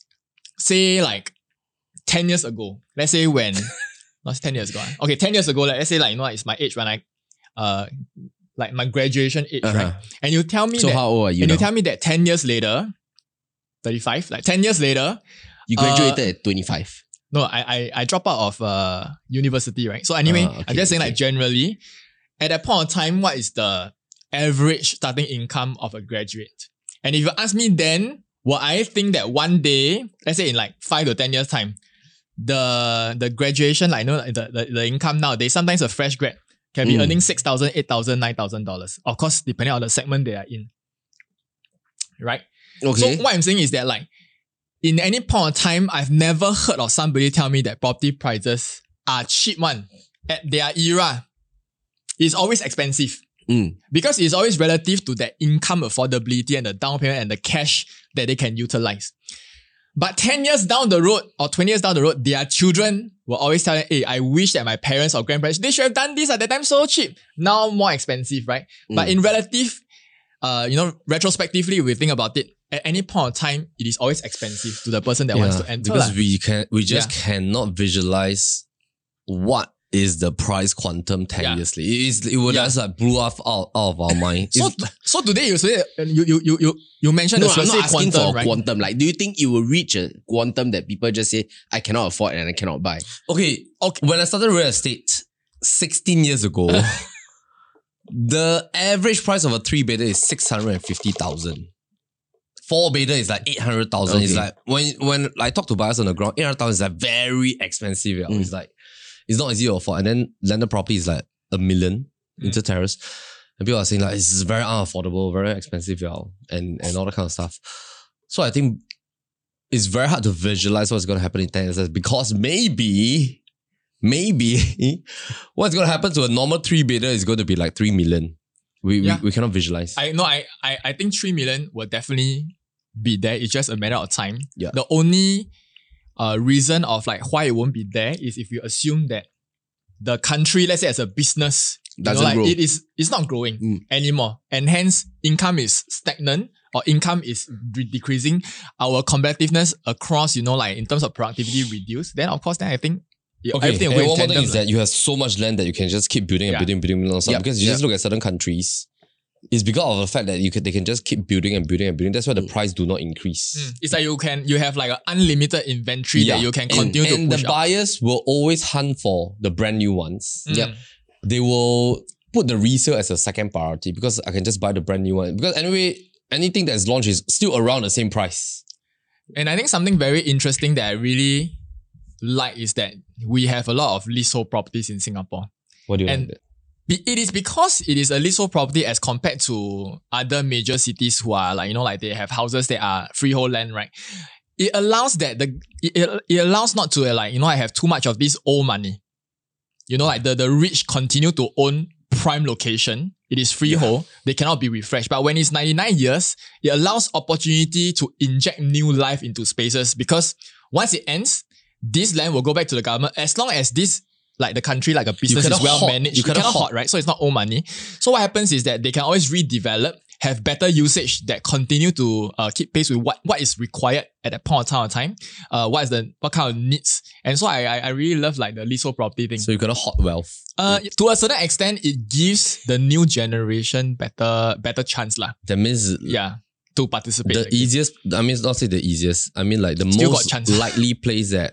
say like ten years ago, let's say when, not ten years ago, ah. okay, ten years ago, like, let's say like, you know, it's my age when I, uh, like my graduation age, Uh-huh. right? And you tell me So that, how old are you and now? you tell me that ten years later, thirty-five, like ten years later, You graduated at twenty-five. no, I I I drop out of uh university, right? So anyway, Ah, okay, I'm just saying okay. like generally, at that point of time, what is the average starting income of a graduate? And if you ask me then, well, I think that one day, let's say in like five to ten years time, the the graduation, like you know, the, the, the income nowadays, sometimes a fresh grad can be Mm. earning six thousand, eight thousand, nine thousand dollars. Of course, depending on the segment they are in. Right? Okay. So what I'm saying is that like in any point of time, I've never heard of somebody tell me that property prices are cheap one at their era. It's always expensive Mm. because it's always relative to their income affordability and the down payment and the cash that they can utilize. But ten years down the road or twenty years down the road, their children will always tell them, hey, I wish that my parents or grandparents, they should have done this at that time so cheap. Now more expensive, right? But Mm. in relative, uh, you know, retrospectively, we think about it, at any point of time, it is always expensive to the person that wants to enter. because lah. we can we just Yeah. cannot visualize what is the price quantum ten Yeah. years later. It, is, it would Yeah. just like blew off out, out of our mind. So, It's- so today you say you you you you you mentioned No, the I'm not specific asking quantum, for a right? quantum. Like, do you think it will reach a quantum that people just say, I cannot afford and I cannot buy? okay, Okay. when I started real estate sixteen years ago, the average price of a three bedder is six hundred and fifty thousand. Four bedder is like eight hundred thousand. It's Okay. like when when I talk to buyers on the ground, eight hundred thousand is like very expensive. Yeah. Mm. It's like it's not easy to afford. And then landed property is like a million Mm. into terrace. And people are saying like it's very unaffordable, very expensive, y'all, and, and all that kind of stuff. So I think it's very hard to visualize what's going to happen in ten years because maybe, maybe what's going to happen to a normal three bidder is going to be like three million. We, Yeah. we, we cannot visualize. I no, I, I I think three million will definitely be there. It's just a matter of time. Yeah. The only uh reason of like why it won't be there is if you assume that the country, let's say as a business, you know, Doesn't like grow. it is it's not growing Mm. anymore, and hence income is stagnant or income is re- decreasing. Our competitiveness across, you know, like in terms of productivity reduced. Then of course, then I think yeah, Okay, everything and will go one in more thing tandem, is like- that you have so much land that you can just keep building and Yeah. building, building, building non-stop. Yep, Because you just yep. look at certain countries, it's because of the fact that you can they can just keep building and building and building. That's why the price do not increase. Mm. It's like you can you have like an unlimited inventory Yeah. that you can And- continue and to push the up. buyers will always hunt for the brand new ones. Mm. Yep. They will put the resale as a second priority because I can just buy the brand new one. Because anyway, anything that is launched is still around the same price. And I think something very interesting that I really like is that we have a lot of leasehold properties in Singapore. What do you And like? Be- It is because it is a leasehold property as compared to other major cities who are like, you know, like they have houses that are freehold land, right? It allows that the, it, it allows not to uh, like, you know, I have too much of this old money. You know, like the, the rich continue to own prime location. It is freehold. They cannot be refreshed. But when it's ninety-nine years, it allows opportunity to inject new life into spaces because once it ends, this land will go back to the government as long as this like the country, like a business is cannot well hoard. managed. You You cannot cannot hoard. hoard, right? So it's not old money. So what happens is that they can always redevelop, have better usage that continue to uh, keep pace with what, what is required at that point of time. Of time. Uh, what is the what kind of needs? And so I I, I really love like the leasehold property thing. So you got a hot wealth. Uh, to a certain extent, it gives the new generation better better chance lah. That means Yeah, to participate. the I guess. easiest, I mean, not say the easiest, I mean like the Still got most chance. likely place that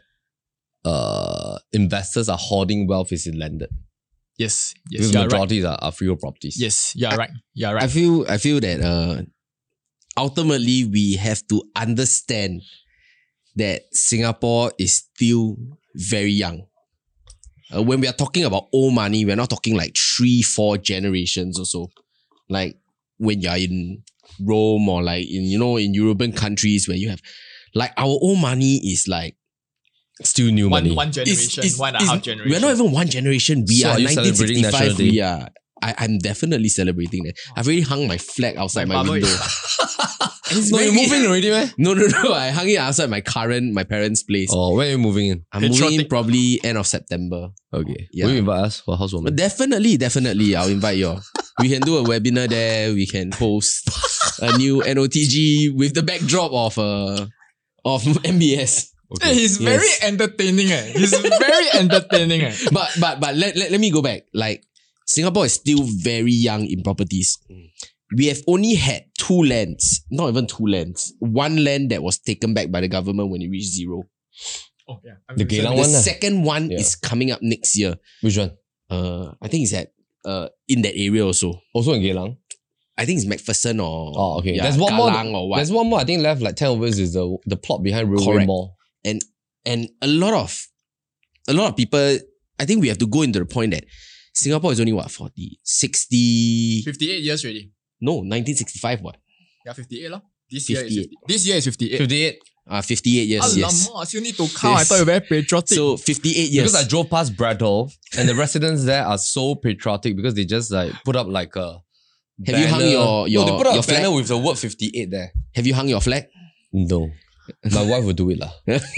uh, investors are hoarding wealth is in landed. Yes, yes, Because you're right. majorities are, are freehold properties. Yes, you're right. You're right. I feel I feel that uh, ultimately we have to understand that Singapore is still very young. Uh, when we are talking about old money, we're not talking like three, four generations or so. Like when you're in Rome or like in, you know, in European countries where you have like our old money is like Still new one money. one it's- generation, it's- one and a it's- half generation. We're not even one generation. We So are are you nineteen celebrating sixty-five. National Day? We are. I, I'm definitely celebrating that. I've already hung my flag outside My my, bubble window. is- It's No, very- you're moving already, man? No, no, no. I hung it outside my current, my parents' place. Oh, where are you moving in? I'm moving in Patriotic. probably end of September. Okay. Yeah. Will you invite us for housewarming? But definitely, definitely, I'll invite you all. We can do a webinar there. We can host a new N O T G with the backdrop of uh, of M B S. Hey, he's very Yes. entertaining. Eh. He's very entertaining. Eh. But but but let, let, let me go back. Like Singapore is still very young in properties. We have only had two lands, not even two lands. One land that was taken back by the government when it reached zero. Oh, yeah. The Geylang The one lah. second one Yeah. is coming up next year. Which one? Uh, I think it's at uh in that area also. Also in Geylang? I think it's MacPherson or Oh, okay. yeah, there's one more. Kallang or what. There's one more. I think left like ten overs is the the plot behind Railway Correct. Mall. and and a lot of a lot of people. I think we have to go into the point that Singapore is only what forty, sixty. fifty-eight years already. No, nineteen sixty-five. What? Yeah, fifty-eight lor. This year is fifty-eight. fifty. This year is fifty-eight. fifty-eight. Uh, fifty-eight years. Yes. Alamak, I still need to count. I Yes. thought you were very patriotic. So fifty-eight years. Because I drove past Braddoll and the residents there are so patriotic because they just like put up like a Have you hung banner. your- your- no, they put up your a banner flag? with the word fifty-eight there. Have you hung your flag? No. My wife would do it lah.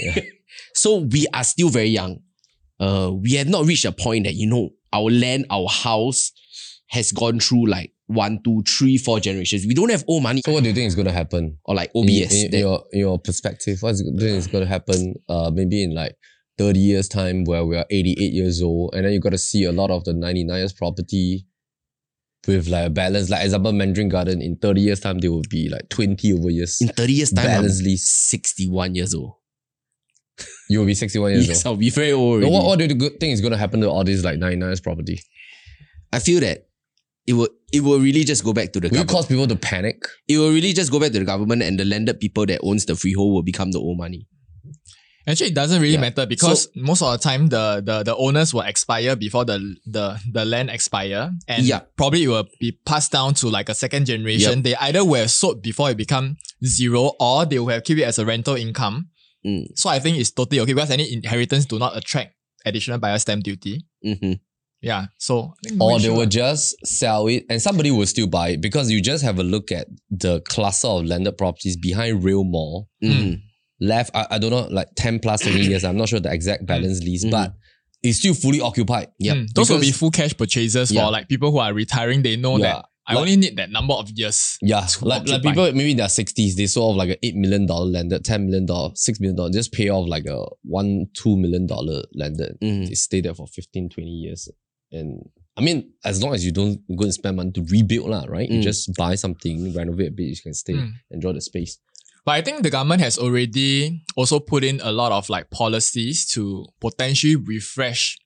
So we are still very young. Uh, we have not reached a point that, you know, our land, our house has gone through like one, two, three, four generations. We don't have old money So what do you think is going to happen? or like O B S. In, in, that- in your, in your perspective, what do you think is going to happen uh, maybe in like thirty years time where we are eighty-eight years old and then you got to see a lot of the ninety-nine years property with like a balance. Like example, Mandarin Garden in thirty years time, they will be like twenty over years. in thirty years time, I'm Balance lease. sixty-one years old. You will be sixty-one years Yes, old. I'll be very old So already. what, what do you good think is going to happen to all these like ninety-nine years property? I feel that it will it will really just go back to the Will you government. cause people to panic? It will really just go back to the government and the landed people that owns the freehold will become the old money. Actually, it doesn't really Yeah. matter because So- most of the time the, the the owners will expire before the the the land expire, and Yeah. probably it will be passed down to like a second generation. Yep. They either will have sold before it become zero, or they will have keep it as a rental income. Mm. So I think it's totally okay because any inheritance do not attract additional buyer stamp duty. Mm-hmm. Yeah, so I think no Or they issue. will just sell it and somebody will still buy it because you just have a look at the cluster of landed properties behind Rail Mall. Mm-hmm. Left, I, I don't know, like ten plus twenty years. I'm not sure the exact balance lease, Mhm. but it's still fully occupied. Yep. Mm, those will be Because- full cash purchases Yeah. for like people who are retiring. They know Yeah. that I Like- only need that number of years. Yeah, to like, like occupy. people maybe in their sixties, they sold off like a eight million dollar landed, ten million dollar, six million dollar, just pay off like a one, two million dollar landed. Mm. They stay there for fifteen, twenty years. And I mean, as long as you don't go and spend money to rebuild, lah, right? You Mm. just buy something, renovate a bit, you can stay, Mm. enjoy the space. But I think the government has already also put in a lot of like policies to potentially refresh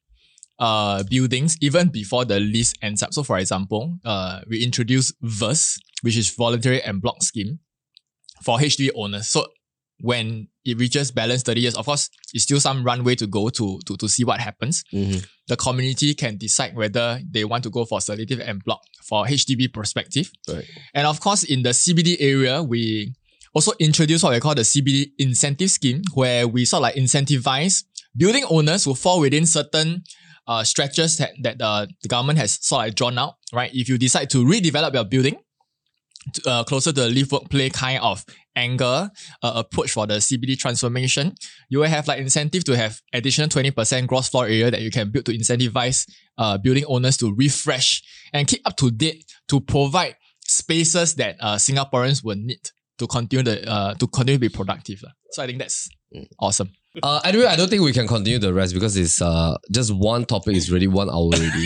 uh buildings even before the lease ends up. So for example, uh we introduced VERS, which is voluntary en bloc scheme for H D B owners. So when it reaches balance thirty years, of course, it's still some runway to go to to, to see what happens. Mm-hmm. The community can decide whether they want to go for selective en bloc for H D B perspective. Right. And of course, in the C B D area, we also introduced what we call the C B D incentive scheme, where we sort of like incentivize building owners who fall within certain uh, stretches that, that uh, the government has sort of like drawn out, right? If you decide to redevelop your building to, uh, closer to the live work play kind of angle uh, approach for the C B D transformation, you will have like incentive to have additional twenty percent gross floor area that you can build to incentivize uh, building owners to refresh and keep up to date to provide spaces that uh, Singaporeans will need to continue the uh, to continue to be productive. lah. So I think that's awesome. Uh, anyway, I don't think we can continue the rest because it's uh just one topic is already one hour already.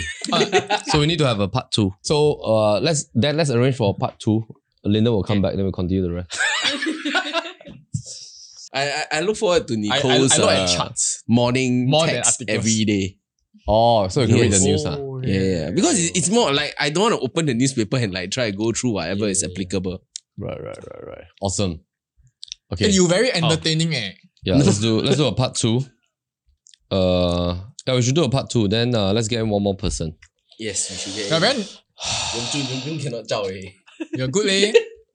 So we need to have a part two. So uh let's then let's arrange for part two. Linda will come back, then we'll continue the rest. I, I I look forward to I, I, Nicole's I look at uh, charts. morning More than text articles. every day. Oh, so you can read the Yes. news. Huh? Oh, Yeah, yeah. Because it's, it's more like I don't want to open the newspaper and like try to go through whatever is applicable. Right, right, right, right. Awesome. Okay. Hey, you very entertaining eh. Yeah, let's do let's do a part two. Uh yeah, we should do a part two. Then uh let's get in one more person. Yes, you should get You're very, Yong Jun, Yong Jun cannot zhao eh. you're good leh.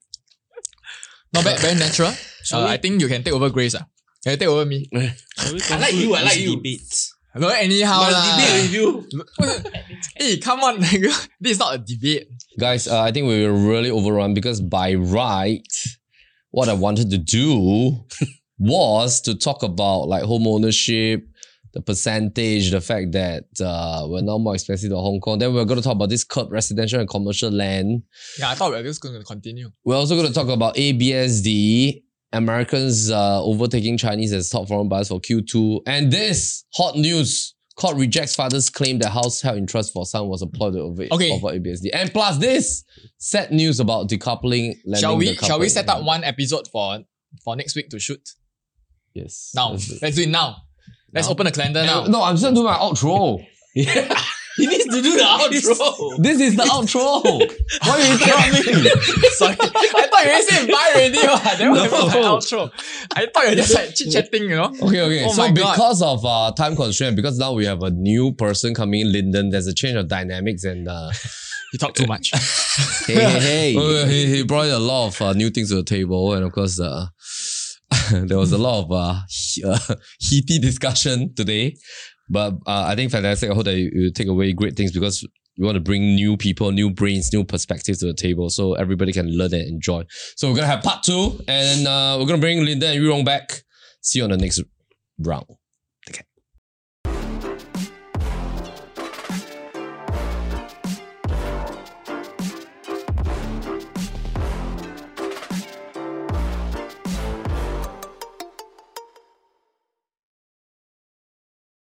Not bad, very natural. Uh, I think you can take over Grace. Ah. Can you take over me? I like you, I like you. Debates. No, anyhow Must lah. debate with you. Hey, come on. This is not a debate. Guys, uh, I think we were really overrun because by right, what I wanted to do was to talk about like home ownership, the percentage, the fact that uh, we're now more expensive than Hong Kong. Then we're going to talk about this curb residential and commercial land. Yeah, I thought we were just going to continue. We're also going to talk about A B S D, Americans uh, overtaking Chinese as top foreign buyers for Q two. And this hot news, court rejects father's claim that house held in trust for son was employed over, Okay. over A B S D. And plus this, sad news about decoupling. lending Shall we the shall we couple- set up one episode for for next week to shoot? Yes. Now. let's do it. Let's do it now. Let's open the calendar now. No, I'm just doing my outro. He needs to do the outro. This is the outro. Why are you interrupting me? Sorry. I thought you already said bye already. What? Then what was my outro? I thought you were just like chit-chatting, you know? Okay, okay. Oh so my God. because of uh, time constraint, because now we have a new person coming in, Lyndon, there's a change of dynamics and uh, You talk too much. Hey, hey, hey. uh, he, he brought a lot of uh, new things to the table. And of course, uh, there was a lot of uh, he- uh, heaty discussion today. But uh, I think fantastic. I hope that you, you take away great things because we want to bring new people, new brains, new perspectives to the table so everybody can learn and enjoy. So we're going to have part two and uh, we're going to bring Linda and Yurong back. See you on the next round.